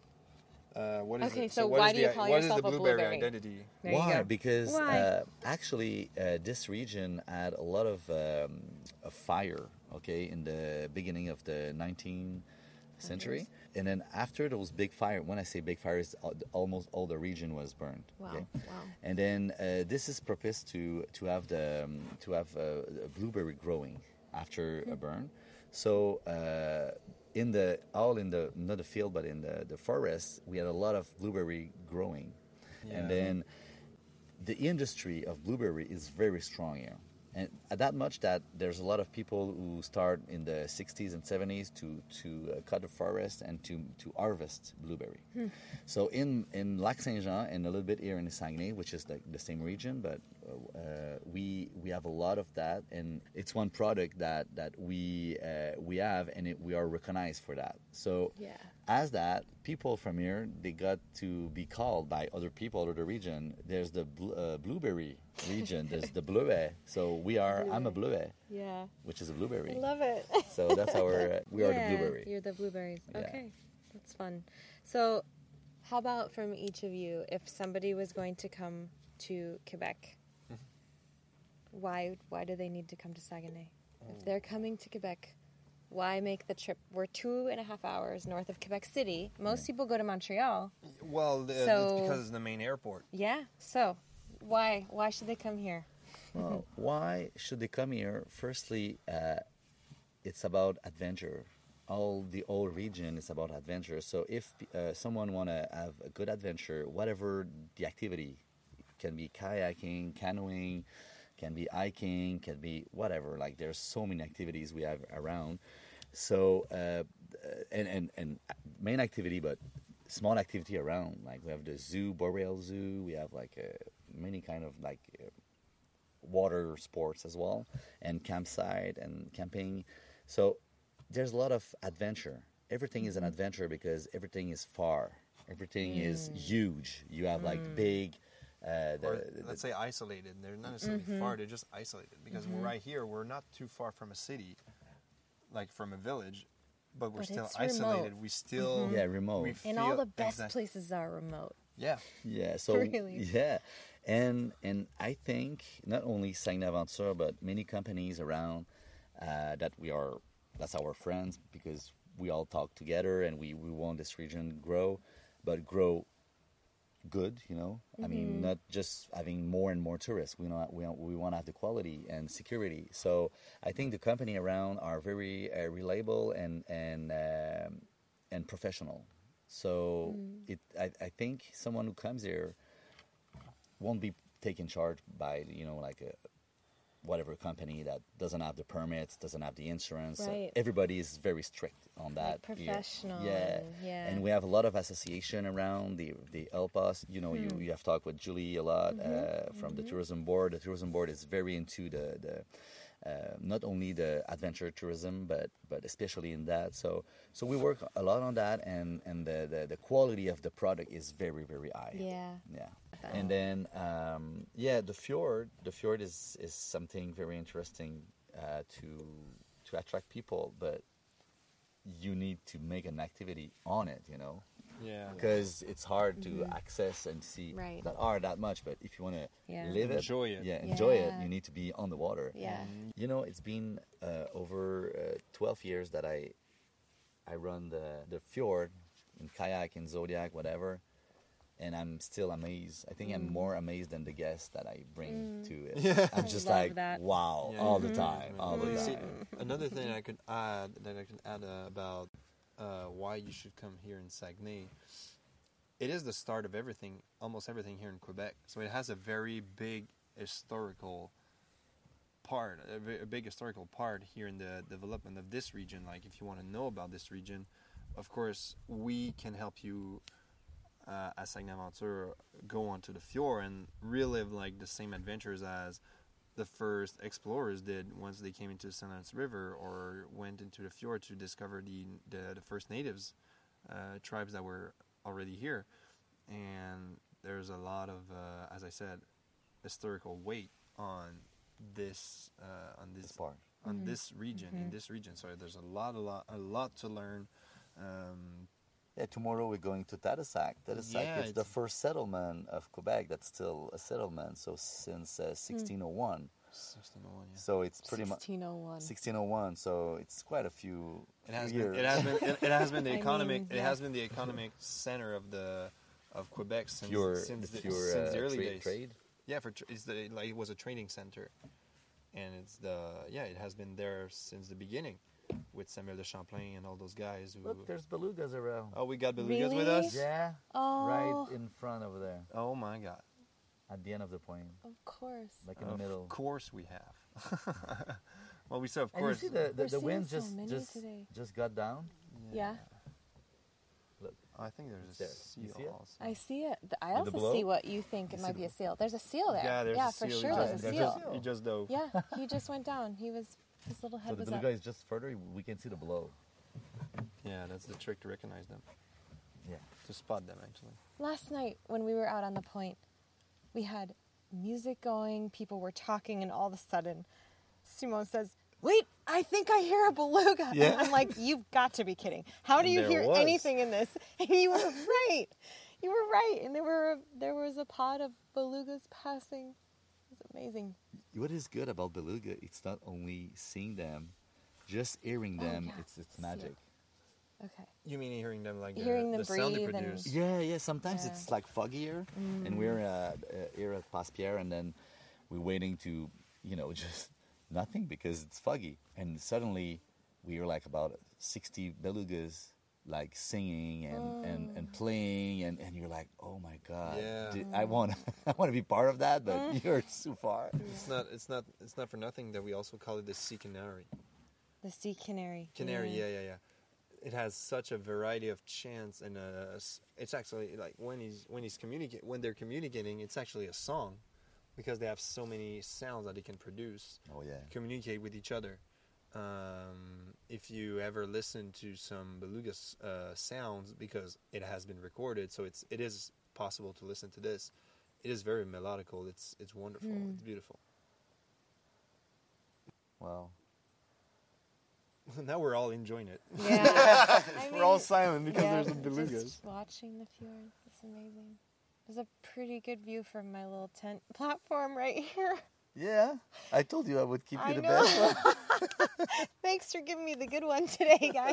What is Okay, it? so what why is do you the, call what is yourself the a blueberry blueberry? identity? There you Why? go. Because Why? actually, this region had a lot of fire. Okay, in the beginning of the 19th century, and then after those big fire. When I say big fires, almost all the region was burned. Wow. Okay? Wow. And then this is purpose to have blueberry growing after a burn. So in the not the field, but in the forest, we had a lot of blueberry growing, and then the industry of blueberry is very strong here. And that much that there's a lot of people who start in the 60s and 70s to cut the forest and to harvest blueberry. So in Lac Saint-Jean and a little bit here in the Saguenay, which is the same region, but we have a lot of that, and it's one product that we have, and we are recognized for that. So as that, people from here, they got to be called by other people of the region. There's the blueberry region. There's the bleuet. So I'm a bleuet. Yeah. Which is a blueberry. I love it. So that's our. We are the blueberry. You're the blueberries. Yeah. Okay, that's fun. So, how about from each of you, if somebody was going to come to Quebec, why do they need to come to Saguenay? If they're coming to Quebec, why make the trip? We're 2.5 hours north of Quebec City. Most people go to Montreal. Well, it's because it's the main airport. Yeah. So, why should they come here? Well, why should they come here? Firstly, it's about adventure. The whole region is about adventure. So if someone want to have a good adventure, whatever the activity, can be kayaking, canoeing, can be hiking, can be whatever. Like there's so many activities we have around. So and main activity, but small activity around. Like we have the zoo, Boreal Zoo. We have like many kind of like water sports as well, and campsite and camping. So there's a lot of adventure. Everything is an adventure because everything is far. Everything is huge. You have like big Let's say isolated. They're not necessarily far. They're just isolated because we're right here. We're not too far from a city, like from a village, but we're still it's isolated. remote. We still remote. we And feel all the best exactly- places are remote. Yeah, Yeah, so Really? yeah, and I think not only Saguenay-Aventure, but many companies around that's our friends because we all talk together and we want this region grow, but grow good. I mean, not just having more and more tourists. We want to have the quality and security. So I think the company around are very reliable and professional. So I think someone who comes here won't be taken charge by like whatever company that doesn't have the permits, doesn't have the insurance. Right. Everybody is very strict on that. Like here. professional. Yeah. And we have a lot of association around. They help us. You have talked with Julie a lot from the tourism board. The tourism board is very into the not only the adventure tourism, but especially in that. So we work a lot on that, and the quality of the product is very, very high. Yeah. Yeah. And then the fjord is something very interesting to attract people, but you need to make an activity on it, yeah. because it's hard to access and see Right. that much. But if you want to Yeah. live Enjoy it. enjoy it, Yeah. you need to be on the water. Yeah. It's been over 12 years that I run the fjord in kayak, in Zodiac, whatever, and I'm still amazed. I think I'm more amazed than the guests that I bring to it. Yeah. I'm just Love like, that. wow, Yeah. all the time, all the See, time. another thing I could add about why you should come here in Saguenay. It is the start of everything, almost everything here in Quebec. So it has a very big historical part, a big historical part here in the development of this region. Like, if you want to know about this region, of course, we can help you as Saguenay-Aventure go onto the fjord and relive like the same adventures as the first explorers did once they came into the St. Lawrence River or went into the fjord to discover the first natives, tribes that were already here. And there's a lot of, as I said, historical weight on this part. on this region, in this region. So there's a lot to learn. Yeah, tomorrow we're going to Tadoussac. Tadoussac Yeah, is the it's- first settlement of Quebec that's still a settlement. So since 1601. 1601, yeah. So it's pretty much 1601. 1601. So it's quite a few It has years. been. It has been the I economic. mean, It yeah. has been the economic center of Quebec since the early days. trade. Yeah, it was a trading center, and it has been there since the beginning, with Samuel de Champlain and all those guys who. Look, there's belugas around. Oh, we got belugas with Really? us. Yeah, Oh. right in front over there, Oh my God! at the end of the point, Of course. like in the middle. Of course we have. Well, we said of And you course. see We're the seeing wind so many today. just got down. Yeah. Look, I think there's a There. You seal see it? also. I see it. I With the also blow? see what you think it You might see be a the- seal. There's a seal there. Yeah, there's a for seal. sure You there's just- a there's seal. a seal. You just dove. Yeah, he just went down. His little so head the was beluga up. is just further. We can see the blow. Yeah, that's the trick to recognize them, Yeah. to spot them actually. Last night when we were out on the point, we had music going, people were talking, and all of a sudden, Simone says, "Wait, I think I hear a beluga." Yeah. And I'm like, "You've got to be kidding. How do And you there hear was. anything in this?" And you were right. You were right. And there was a pod of belugas passing. It was amazing. What is good about beluga? It's not only seeing them, just hearing them. yeah. It's See magic. Okay. You mean hearing them like Hearing them the sound they breathe and- produce? Yeah. Sometimes Yeah. it's like foggier, and we're here at Passe-Pierre, and then we're waiting to, just nothing because it's foggy, and suddenly we are like about 60 belugas, like singing and playing, and you're like, oh my God, Yeah. I want to be part of that, but you're too far. It's not for nothing that we also call it the sea canary. The sea canary. Canary, yeah. It has such a variety of chants, and it's actually like when they're communicating, it's actually a song, because they have so many sounds that they can produce, Oh yeah. communicate with each other. If you ever listen to some beluga sounds, because it has been recorded, so it is possible to listen to this. it is very melodical. It's wonderful. It's beautiful. Wow. Now we're all enjoying it. Yeah. We're all silent because yeah, there's some belugas. just watching the fjord. It's amazing. There's a pretty good view from my little tent platform right here. Yeah, I told you I would keep you I the know. best one. Thanks for giving me the good one today, guys.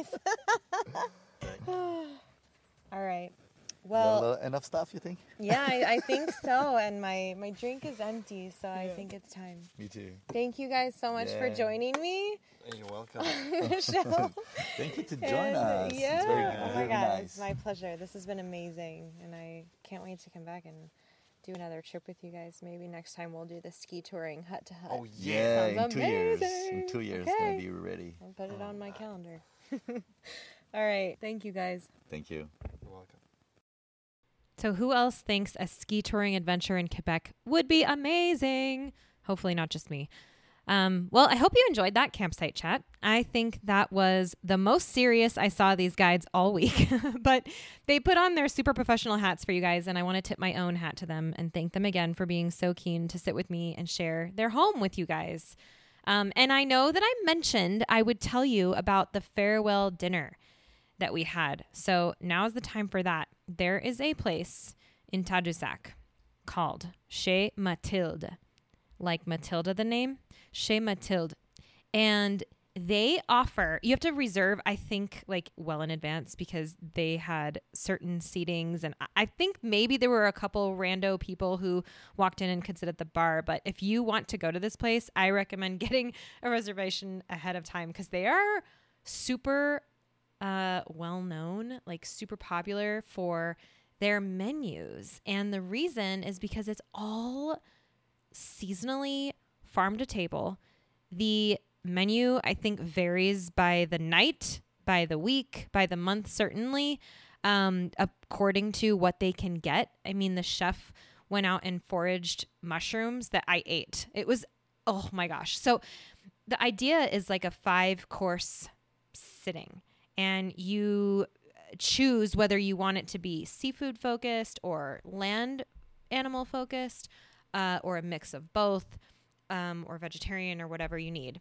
All right. Well, Enough stuff, you think? yeah, I think so. And my drink is empty, so I think it's time. Me too. Thank you guys so much for Yeah. joining me You're welcome. on the show. Thank you to join And, us. Yeah. It's very, Oh my very God, nice. it's my pleasure. This has been amazing, and I can't wait to come back and do another trip with you guys. Maybe next time we'll do the ski touring hut to hut. Oh, Yeah, Sounds in 2 years. amazing. In 2 years, Okay. gonna be ready. I'll put it on my calendar. All right. Thank you, guys. Thank you. You're welcome. So who else thinks a ski touring adventure in Quebec would be amazing? Hopefully not just me. Well, I hope you enjoyed that campsite chat. I think that was the most serious I saw these guides all week, but they put on their super professional hats for you guys, and I want to tip my own hat to them and thank them again for being so keen to sit with me and share their home with you guys. And I know that I mentioned I would tell you about the farewell dinner that we had. So now's the time for that. There is a place in Tadoussac called Chez Mathilde, like Matilda, the name, Chez Mathilde. And they offer, you have to reserve, I think, like well in advance because they had certain seatings. And I think maybe there were a couple rando people who walked in and could sit at the bar. But if you want to go to this place, I recommend getting a reservation ahead of time because they are super well known, like super popular for their menus. And the reason is because it's all seasonally farm to table. The menu, I think, varies by the night, by the week, by the month, certainly, according to what they can get. I mean, the chef went out and foraged mushrooms that I ate. It was, oh my gosh. So the idea is like a 5-course sitting, and you choose whether you want it to be seafood focused or land animal focused, or a mix of both, or vegetarian or whatever you need.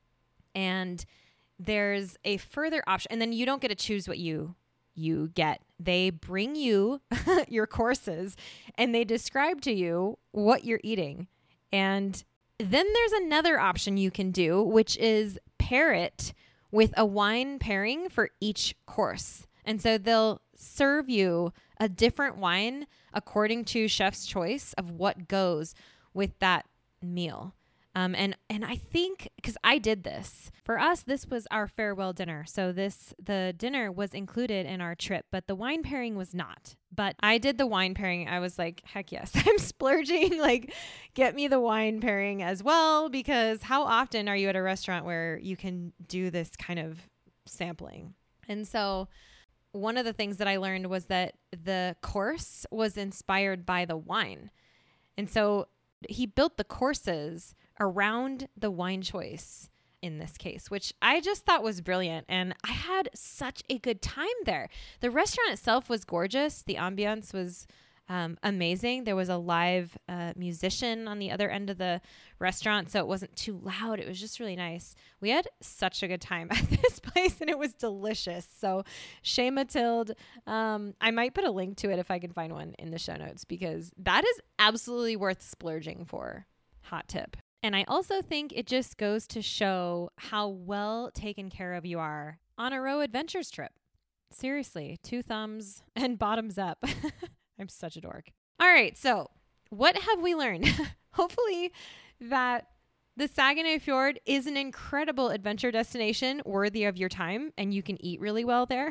And there's a further option, and then you don't get to choose what you get. They bring you your courses and they describe to you what you're eating. And then there's another option you can do, which is pair it with a wine pairing for each course. And so they'll serve you a different wine according to chef's choice of what goes with that meal. And I think, because I did this, for us, this was our farewell dinner. So the dinner was included in our trip, but the wine pairing was not. But I did the wine pairing. I was like, heck yes, I'm splurging. Like, get me the wine pairing as well, because how often are you at a restaurant where you can do this kind of sampling? And so one of the things that I learned was that the course was inspired by the wine. And so he built the courses around the wine choice in this case, which I just thought was brilliant. And I had such a good time there. The restaurant itself was gorgeous. The ambiance was amazing. There was a live musician on the other end of the restaurant, so it wasn't too loud. It was just really nice. We had such a good time at this place, and it was delicious. So Chez Mathilde, I might put a link to it if I can find one in the show notes, because that is absolutely worth splurging for. Hot tip. And I also think it just goes to show how well taken care of you are on a Row Adventures trip. Seriously, 2 thumbs and bottoms up. I'm such a dork. All right, so what have we learned? Hopefully that the Saguenay Fjord is an incredible adventure destination worthy of your time, and you can eat really well there.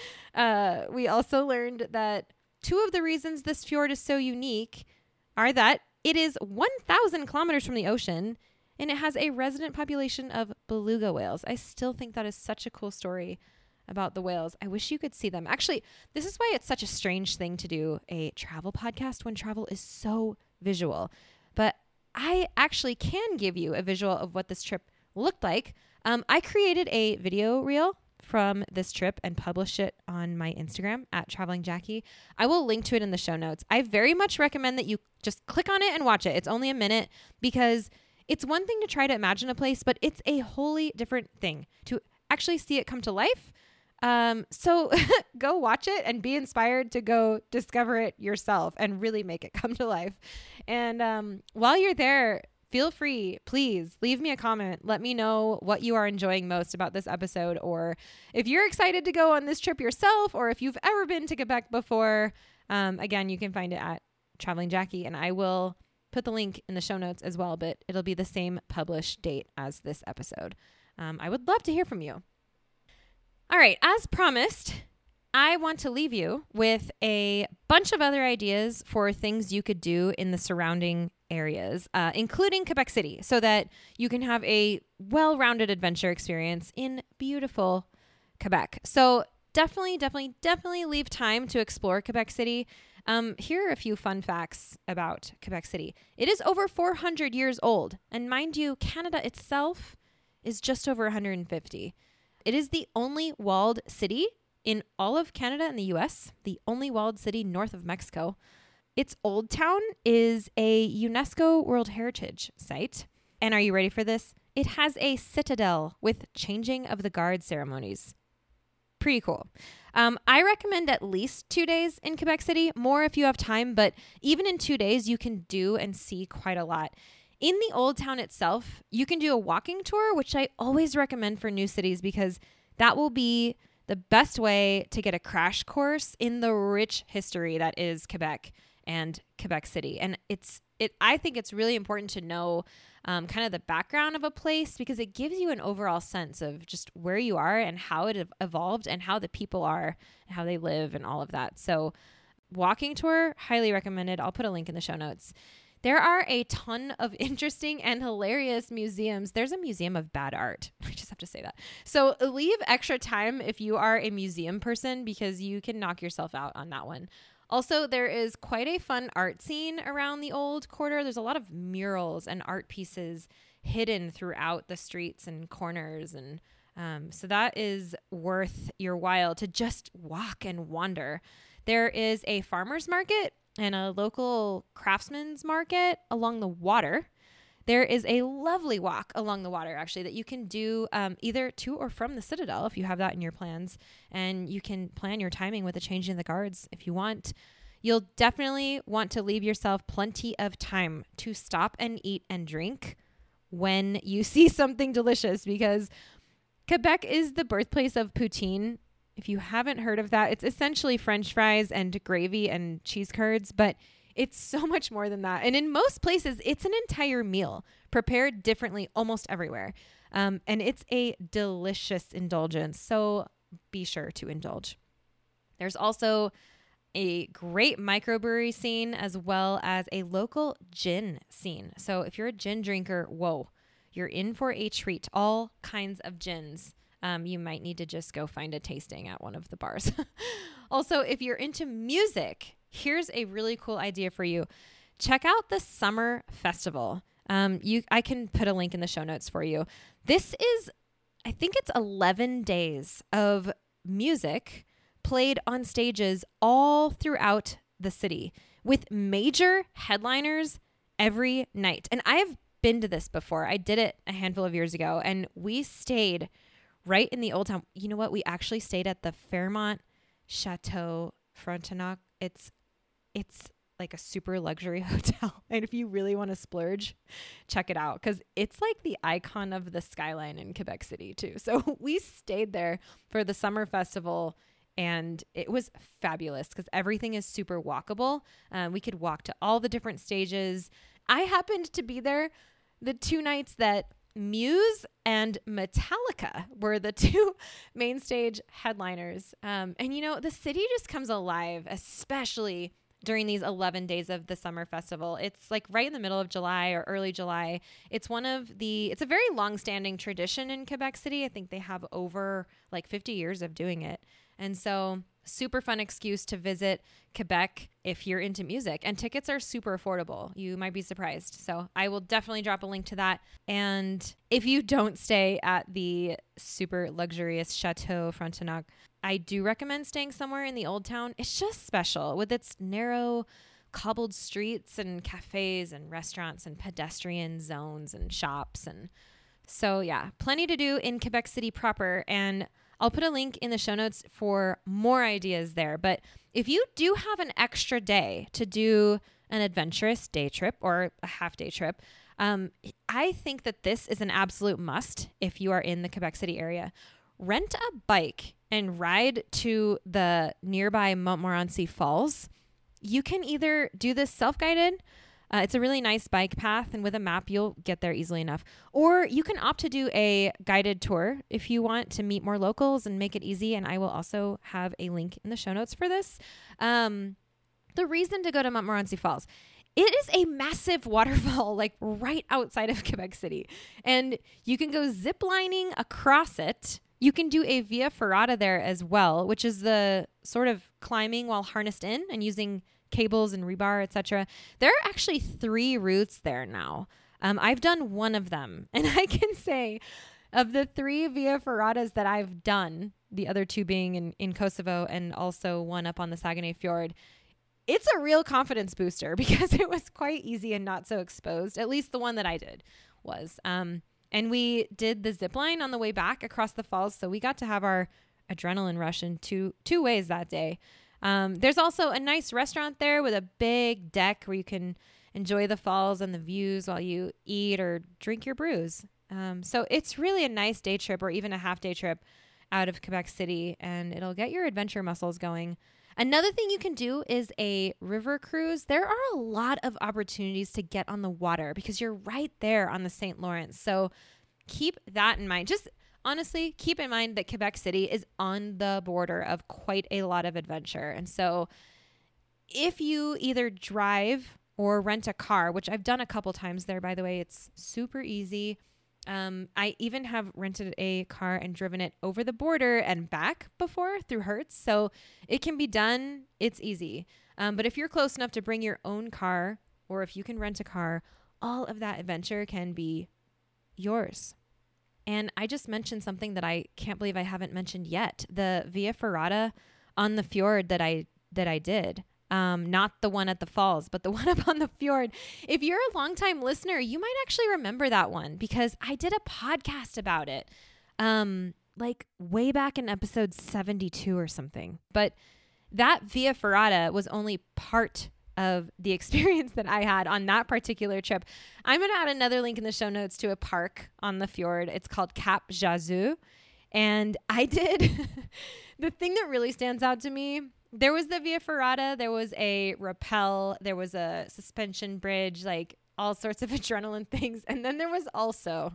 We also learned that 2 of the reasons this fjord is so unique are that it is 1,000 kilometers from the ocean, and it has a resident population of beluga whales. I still think that is such a cool story about the whales. I wish you could see them. Actually, this is why it's such a strange thing to do a travel podcast when travel is so visual. But I actually can give you a visual of what this trip looked like. I created a video reel from this trip and publish it on my Instagram at Traveling Jackie. I will link to it in the show notes. I very much recommend that you just click on it and watch it. It's only a minute because it's one thing to try to imagine a place, but it's a wholly different thing to actually see it come to life. So go watch it and be inspired to go discover it yourself and really make it come to life. And while you're there, feel free, please leave me a comment. Let me know what you are enjoying most about this episode, or if you're excited to go on this trip yourself, or if you've ever been to Quebec before. Again, you can find it at Traveling Jackie, and I will put the link in the show notes as well, but it'll be the same published date as this episode. I would love to hear from you. All right, as promised, I want to leave you with a bunch of other ideas for things you could do in the surrounding areas, including Quebec City, so that you can have a well-rounded adventure experience in beautiful Quebec. So definitely leave time to explore Quebec City. Here are a few fun facts about Quebec City. It is over 400 years old, and mind you, Canada itself is just over 150. It is the only walled city in all of Canada and the US, the only walled city north of Mexico. Its Old Town is a UNESCO World Heritage Site. And are you ready for this? It has a citadel with changing of the guard ceremonies. Pretty cool. I recommend at least 2 days in Quebec City, more if you have time, but even in 2 days, you can do and see quite a lot. In the Old Town itself, you can do a walking tour, which I always recommend for new cities because that will be the best way to get a crash course in the rich history that is Quebec and Quebec City. And I think it's really important to know kind of the background of a place because it gives you an overall sense of just where you are and how it evolved and how the people are and how they live and all of that. So walking tour, highly recommended. I'll put a link in the show notes. There are a ton of interesting and hilarious museums. There's a museum of bad art. I just have to say that. So leave extra time if you are a museum person because you can knock yourself out on that one. Also, there is quite a fun art scene around the old quarter. There's a lot of murals and art pieces hidden throughout the streets and corners. And so that is worth your while to just walk and wander. There is a farmer's market and a local craftsman's market along the water. There is a lovely walk along the water, actually, that you can do either to or from the Citadel if you have that in your plans. And you can plan your timing with the changing of the guards if you want. You'll definitely want to leave yourself plenty of time to stop and eat and drink when you see something delicious because Quebec is the birthplace of poutine. If you haven't heard of that, it's essentially French fries and gravy and cheese curds, but it's so much more than that. And in most places, it's an entire meal prepared differently almost everywhere. And it's a delicious indulgence. So be sure to indulge. There's also a great microbrewery scene as well as a local gin scene. So if you're a gin drinker, whoa, you're in for a treat. All kinds of gins. You might need to just go find a tasting at one of the bars. Also, if you're into music, here's a really cool idea for you. Check out the Summer Festival. I can put a link in the show notes for you. This is, I think it's 11 days of music played on stages all throughout the city with major headliners every night. And I've been to this before. I did it a handful of years ago and we stayed right in the Old Town. You know what? We actually stayed at the Fairmont Chateau Frontenac. It's like a super luxury hotel. And if you really want to splurge, check it out because it's like the icon of the skyline in Quebec City too. So we stayed there for the summer festival and it was fabulous because everything is super walkable. We could walk to all the different stages. I happened to be there the 2 nights that Muse and Metallica were the 2 main stage headliners. And you know, the city just comes alive, especially during these 11 days of the summer festival. It's like right in the middle of July or early July. It's a very long-standing tradition in Quebec City. I think they have over like 50 years of doing it. And so super fun excuse to visit Quebec if you're into music, and tickets are super affordable. You might be surprised. So I will definitely drop a link to that. And if you don't stay at the super luxurious Chateau Frontenac, I do recommend staying somewhere in the Old Town. It's just special with its narrow cobbled streets and cafes and restaurants and pedestrian zones and shops. And so, yeah, plenty to do in Quebec City proper. And I'll put a link in the show notes for more ideas there. But if you do have an extra day to do an adventurous day trip or a half day trip, I think that this is an absolute must if you are in the Quebec City area. Rent a bike and ride to the nearby Montmorency Falls. You can either do this self-guided. It's a really nice bike path, and with a map, you'll get there easily enough. Or you can opt to do a guided tour if you want to meet more locals and make it easy. And I will also have a link in the show notes for this. The reason to go to Montmorency Falls, it is a massive waterfall, like right outside of Quebec City. And you can go zip lining across it. You can do a Via Ferrata there as well, which is the sort of climbing while harnessed in and using cables and rebar, etc. There are actually 3 routes there now. I've done one of them, and I can say of the 3 Via Ferratas that I've done, the other 2 being in Kosovo and also one up on the Saguenay Fjord, it's a real confidence booster because it was quite easy and not so exposed. At least the one that I did was. And we did the zip line on the way back across the falls, so we got to have our adrenaline rush in two ways that day. There's also a nice restaurant there with a big deck where you can enjoy the falls and the views while you eat or drink your brews. So it's really a nice day trip or even a half day trip out of Quebec City, and it'll get your adventure muscles going. Another thing you can do is a river cruise. There are a lot of opportunities to get on the water because you're right there on the St. Lawrence. So keep that in mind. Just honestly, keep in mind that Quebec City is on the border of quite a lot of adventure. And so if you either drive or rent a car, which I've done a couple times there, by the way, it's super easy. I even have rented a car and driven it over the border and back before through Hertz. So it can be done. It's easy. But if you're close enough to bring your own car, or if you can rent a car, all of that adventure can be yours. And I just mentioned something that I can't believe I haven't mentioned yet. The Via Ferrata on the fjord that I did. Not the one at the falls, but the one up on the fjord. If you're a longtime listener, you might actually remember that one because I did a podcast about it, like way back in episode 72 or something. But that Via Ferrata was only part of the experience that I had on that particular trip. I'm going to add another link in the show notes to a park on the fjord. It's called Cap Jazou. And I did the thing that really stands out to me. There was the Via Ferrata, there was a rappel, there was a suspension bridge, like all sorts of adrenaline things. And then there was also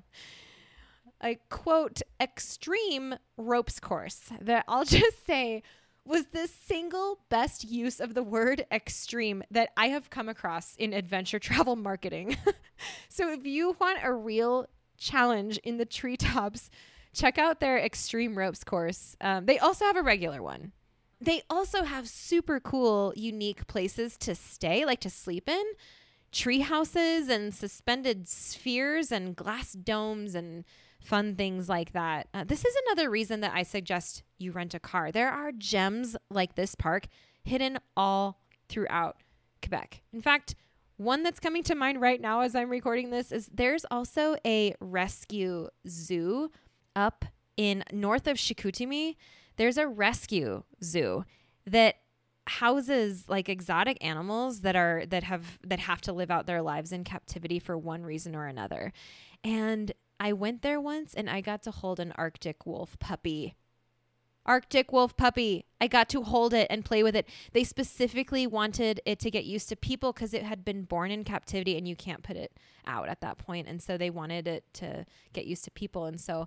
a quote, extreme ropes course that I'll just say was the single best use of the word extreme that I have come across in adventure travel marketing. So if you want a real challenge in the treetops, check out their extreme ropes course. They also have a regular one. They also have super cool, unique places to stay, like to sleep in. Tree houses and suspended spheres and glass domes and fun things like that. This is another reason that I suggest you rent a car. There are gems like this park hidden all throughout Quebec. In fact, one that's coming to mind right now as I'm recording this is there's also a rescue zoo up in north of Chicoutimi. There's a rescue zoo that houses like exotic animals that have to live out their lives in captivity for one reason or another. And I went there once and I got to hold an Arctic wolf puppy. Arctic wolf puppy. I got to hold it and play with it. They specifically wanted it to get used to people because it had been born in captivity and you can't put it out at that point. And so they wanted it to get used to people. And so,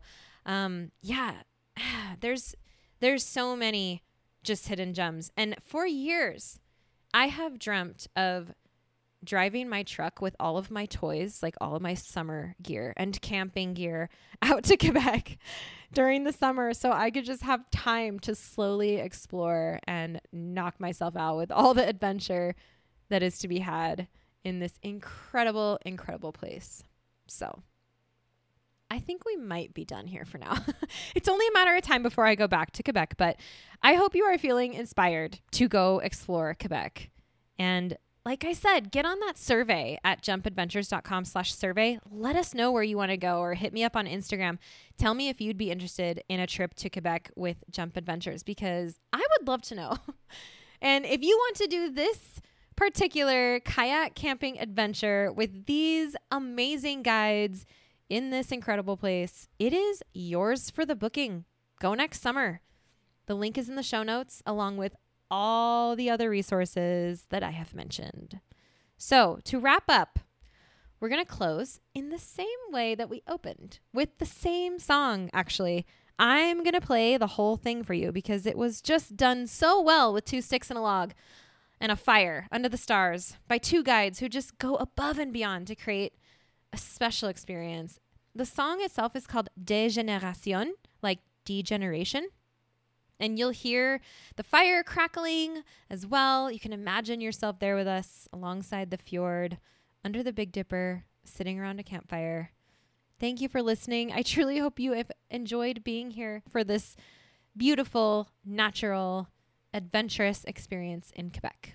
there's so many just hidden gems. And for years, I have dreamt of driving my truck with all of my toys, like all of my summer gear and camping gear, out to Quebec during the summer so I could just have time to slowly explore and knock myself out with all the adventure that is to be had in this incredible, incredible place. So I think we might be done here for now. It's only a matter of time before I go back to Quebec, but I hope you are feeling inspired to go explore Quebec. And like I said, get on that survey at jumpadventures.com/survey. Let us know where you want to go, or hit me up on Instagram. Tell me if you'd be interested in a trip to Quebec with Jump Adventures, because I would love to know. And if you want to do this particular kayak camping adventure with these amazing guides in this incredible place, it is yours for the booking. Go next summer. The link is in the show notes, along with all the other resources that I have mentioned. So to wrap up, we're going to close in the same way that we opened, with the same song, actually. I'm going to play the whole thing for you because it was just done so well with 2 sticks and a log and a fire under the stars by 2 guides who just go above and beyond to create a special experience. The song itself is called Dégénération, like degeneration. And you'll hear the fire crackling as well. You can imagine yourself there with us alongside the fjord, under the Big Dipper, sitting around a campfire. Thank you for listening. I truly hope you have enjoyed being here for this beautiful, natural, adventurous experience in Quebec.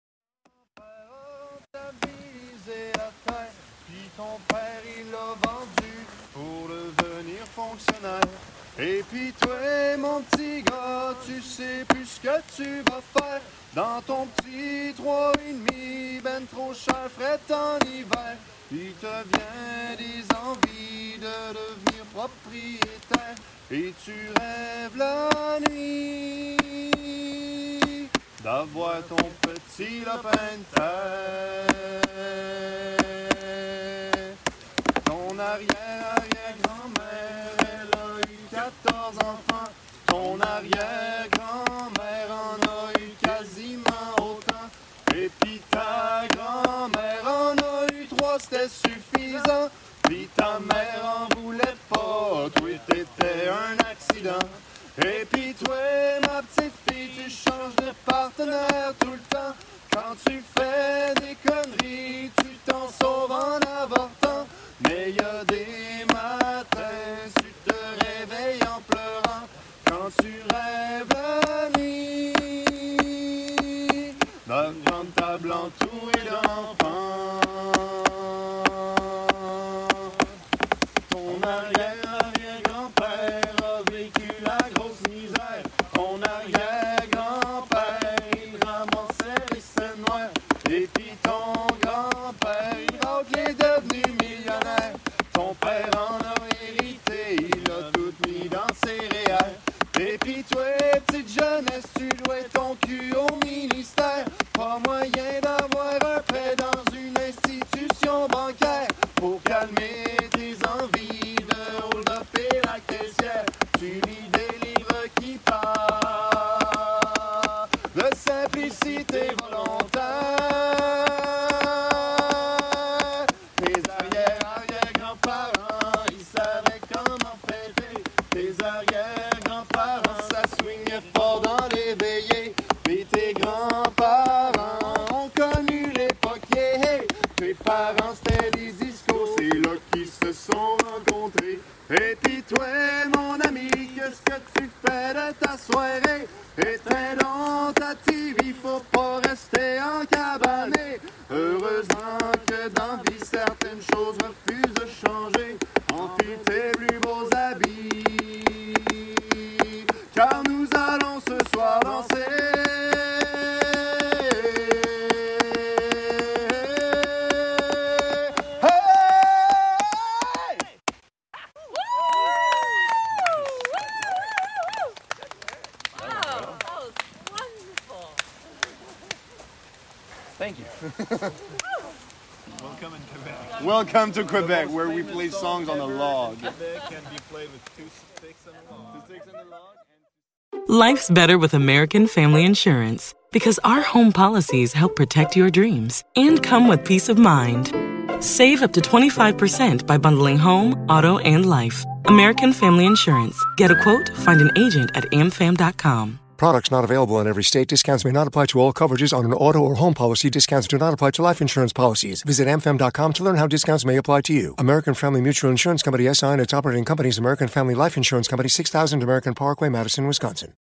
Ton père, il l'a vendu pour devenir fonctionnaire. Et puis toi, mon petit gars, tu sais plus ce que tu vas faire. Dans ton petit 3,5, ben trop cher, fret en hiver. Il te vient des envies de devenir propriétaire. Et tu rêves la nuit d'avoir ton petit lopin de terre. Ton arrière-arrière-grand-mère, elle a eu 14 enfants. Ton arrière-grand-mère en a eu quasiment autant. Et puis ta grand-mère en a eu 3, c'était suffisant. Puis ta mère en voulait pas, toi t'étais un accident. Et puis toi, ma petite fille, tu changes de partenaire tout le temps. Quand tu fais des conneries, tu t'en sauves en avortant. Mais y a des matins, tu te réveilles en pleurant. Quand tu rêves la nuit, dans une grande table entourée d'enfants. Ton arrière-arrière-grand-père a vécu la grosse misère. Ton arrière-grand-père, il ramassait les scènes noires. Et puis ton grand-père, il est devenu millionnaire. Ton père en a hérité, il a tout mis dans ses réels. Et puis toi, petite jeunesse, tu jouais ton cul au ministère. Pas moyen d'avoir un prêt dans une institution bancaire. Pour calmer tes envies de hold-upper la caissière, tu lis des livres qui parlent de simplicité volontaire. Tes arrière-arrière-grands-parents, ils savaient comment fêter. Tes arrière-grands-parents, ça swingait fort dans les veillées. Puis tes grands-parents ont connu l'époque, yeah. Tes parents, c'était des discos, c'est là qu'ils se sont rencontrés. Et puis toi, mon ami, qu'est-ce que tu fais de ta soirée? Éteins donc ta TV, faut pas rester en cabané. Heureusement que dans la vie, certaines choses refusent de changer. Enfile tes plus beaux habits, car nous allons ce soir danser. Thank you. Welcome in Quebec. Welcome to Quebec, where we play songs on a log. Quebec can be played with 2 sticks and a log. Life's better with American Family Insurance Because our home policies help protect your dreams and come with peace of mind. Save up to 25% by bundling home, auto, and life. American Family Insurance. Get a quote, find an agent at amfam.com. Products not available in every state. Discounts may not apply to all coverages on an auto or home policy. Discounts do not apply to life insurance policies. Visit amfam.com to learn how discounts may apply to you. American Family Mutual Insurance Company, SI, and its operating companies, American Family Life Insurance Company, 6000 American Parkway, Madison, Wisconsin.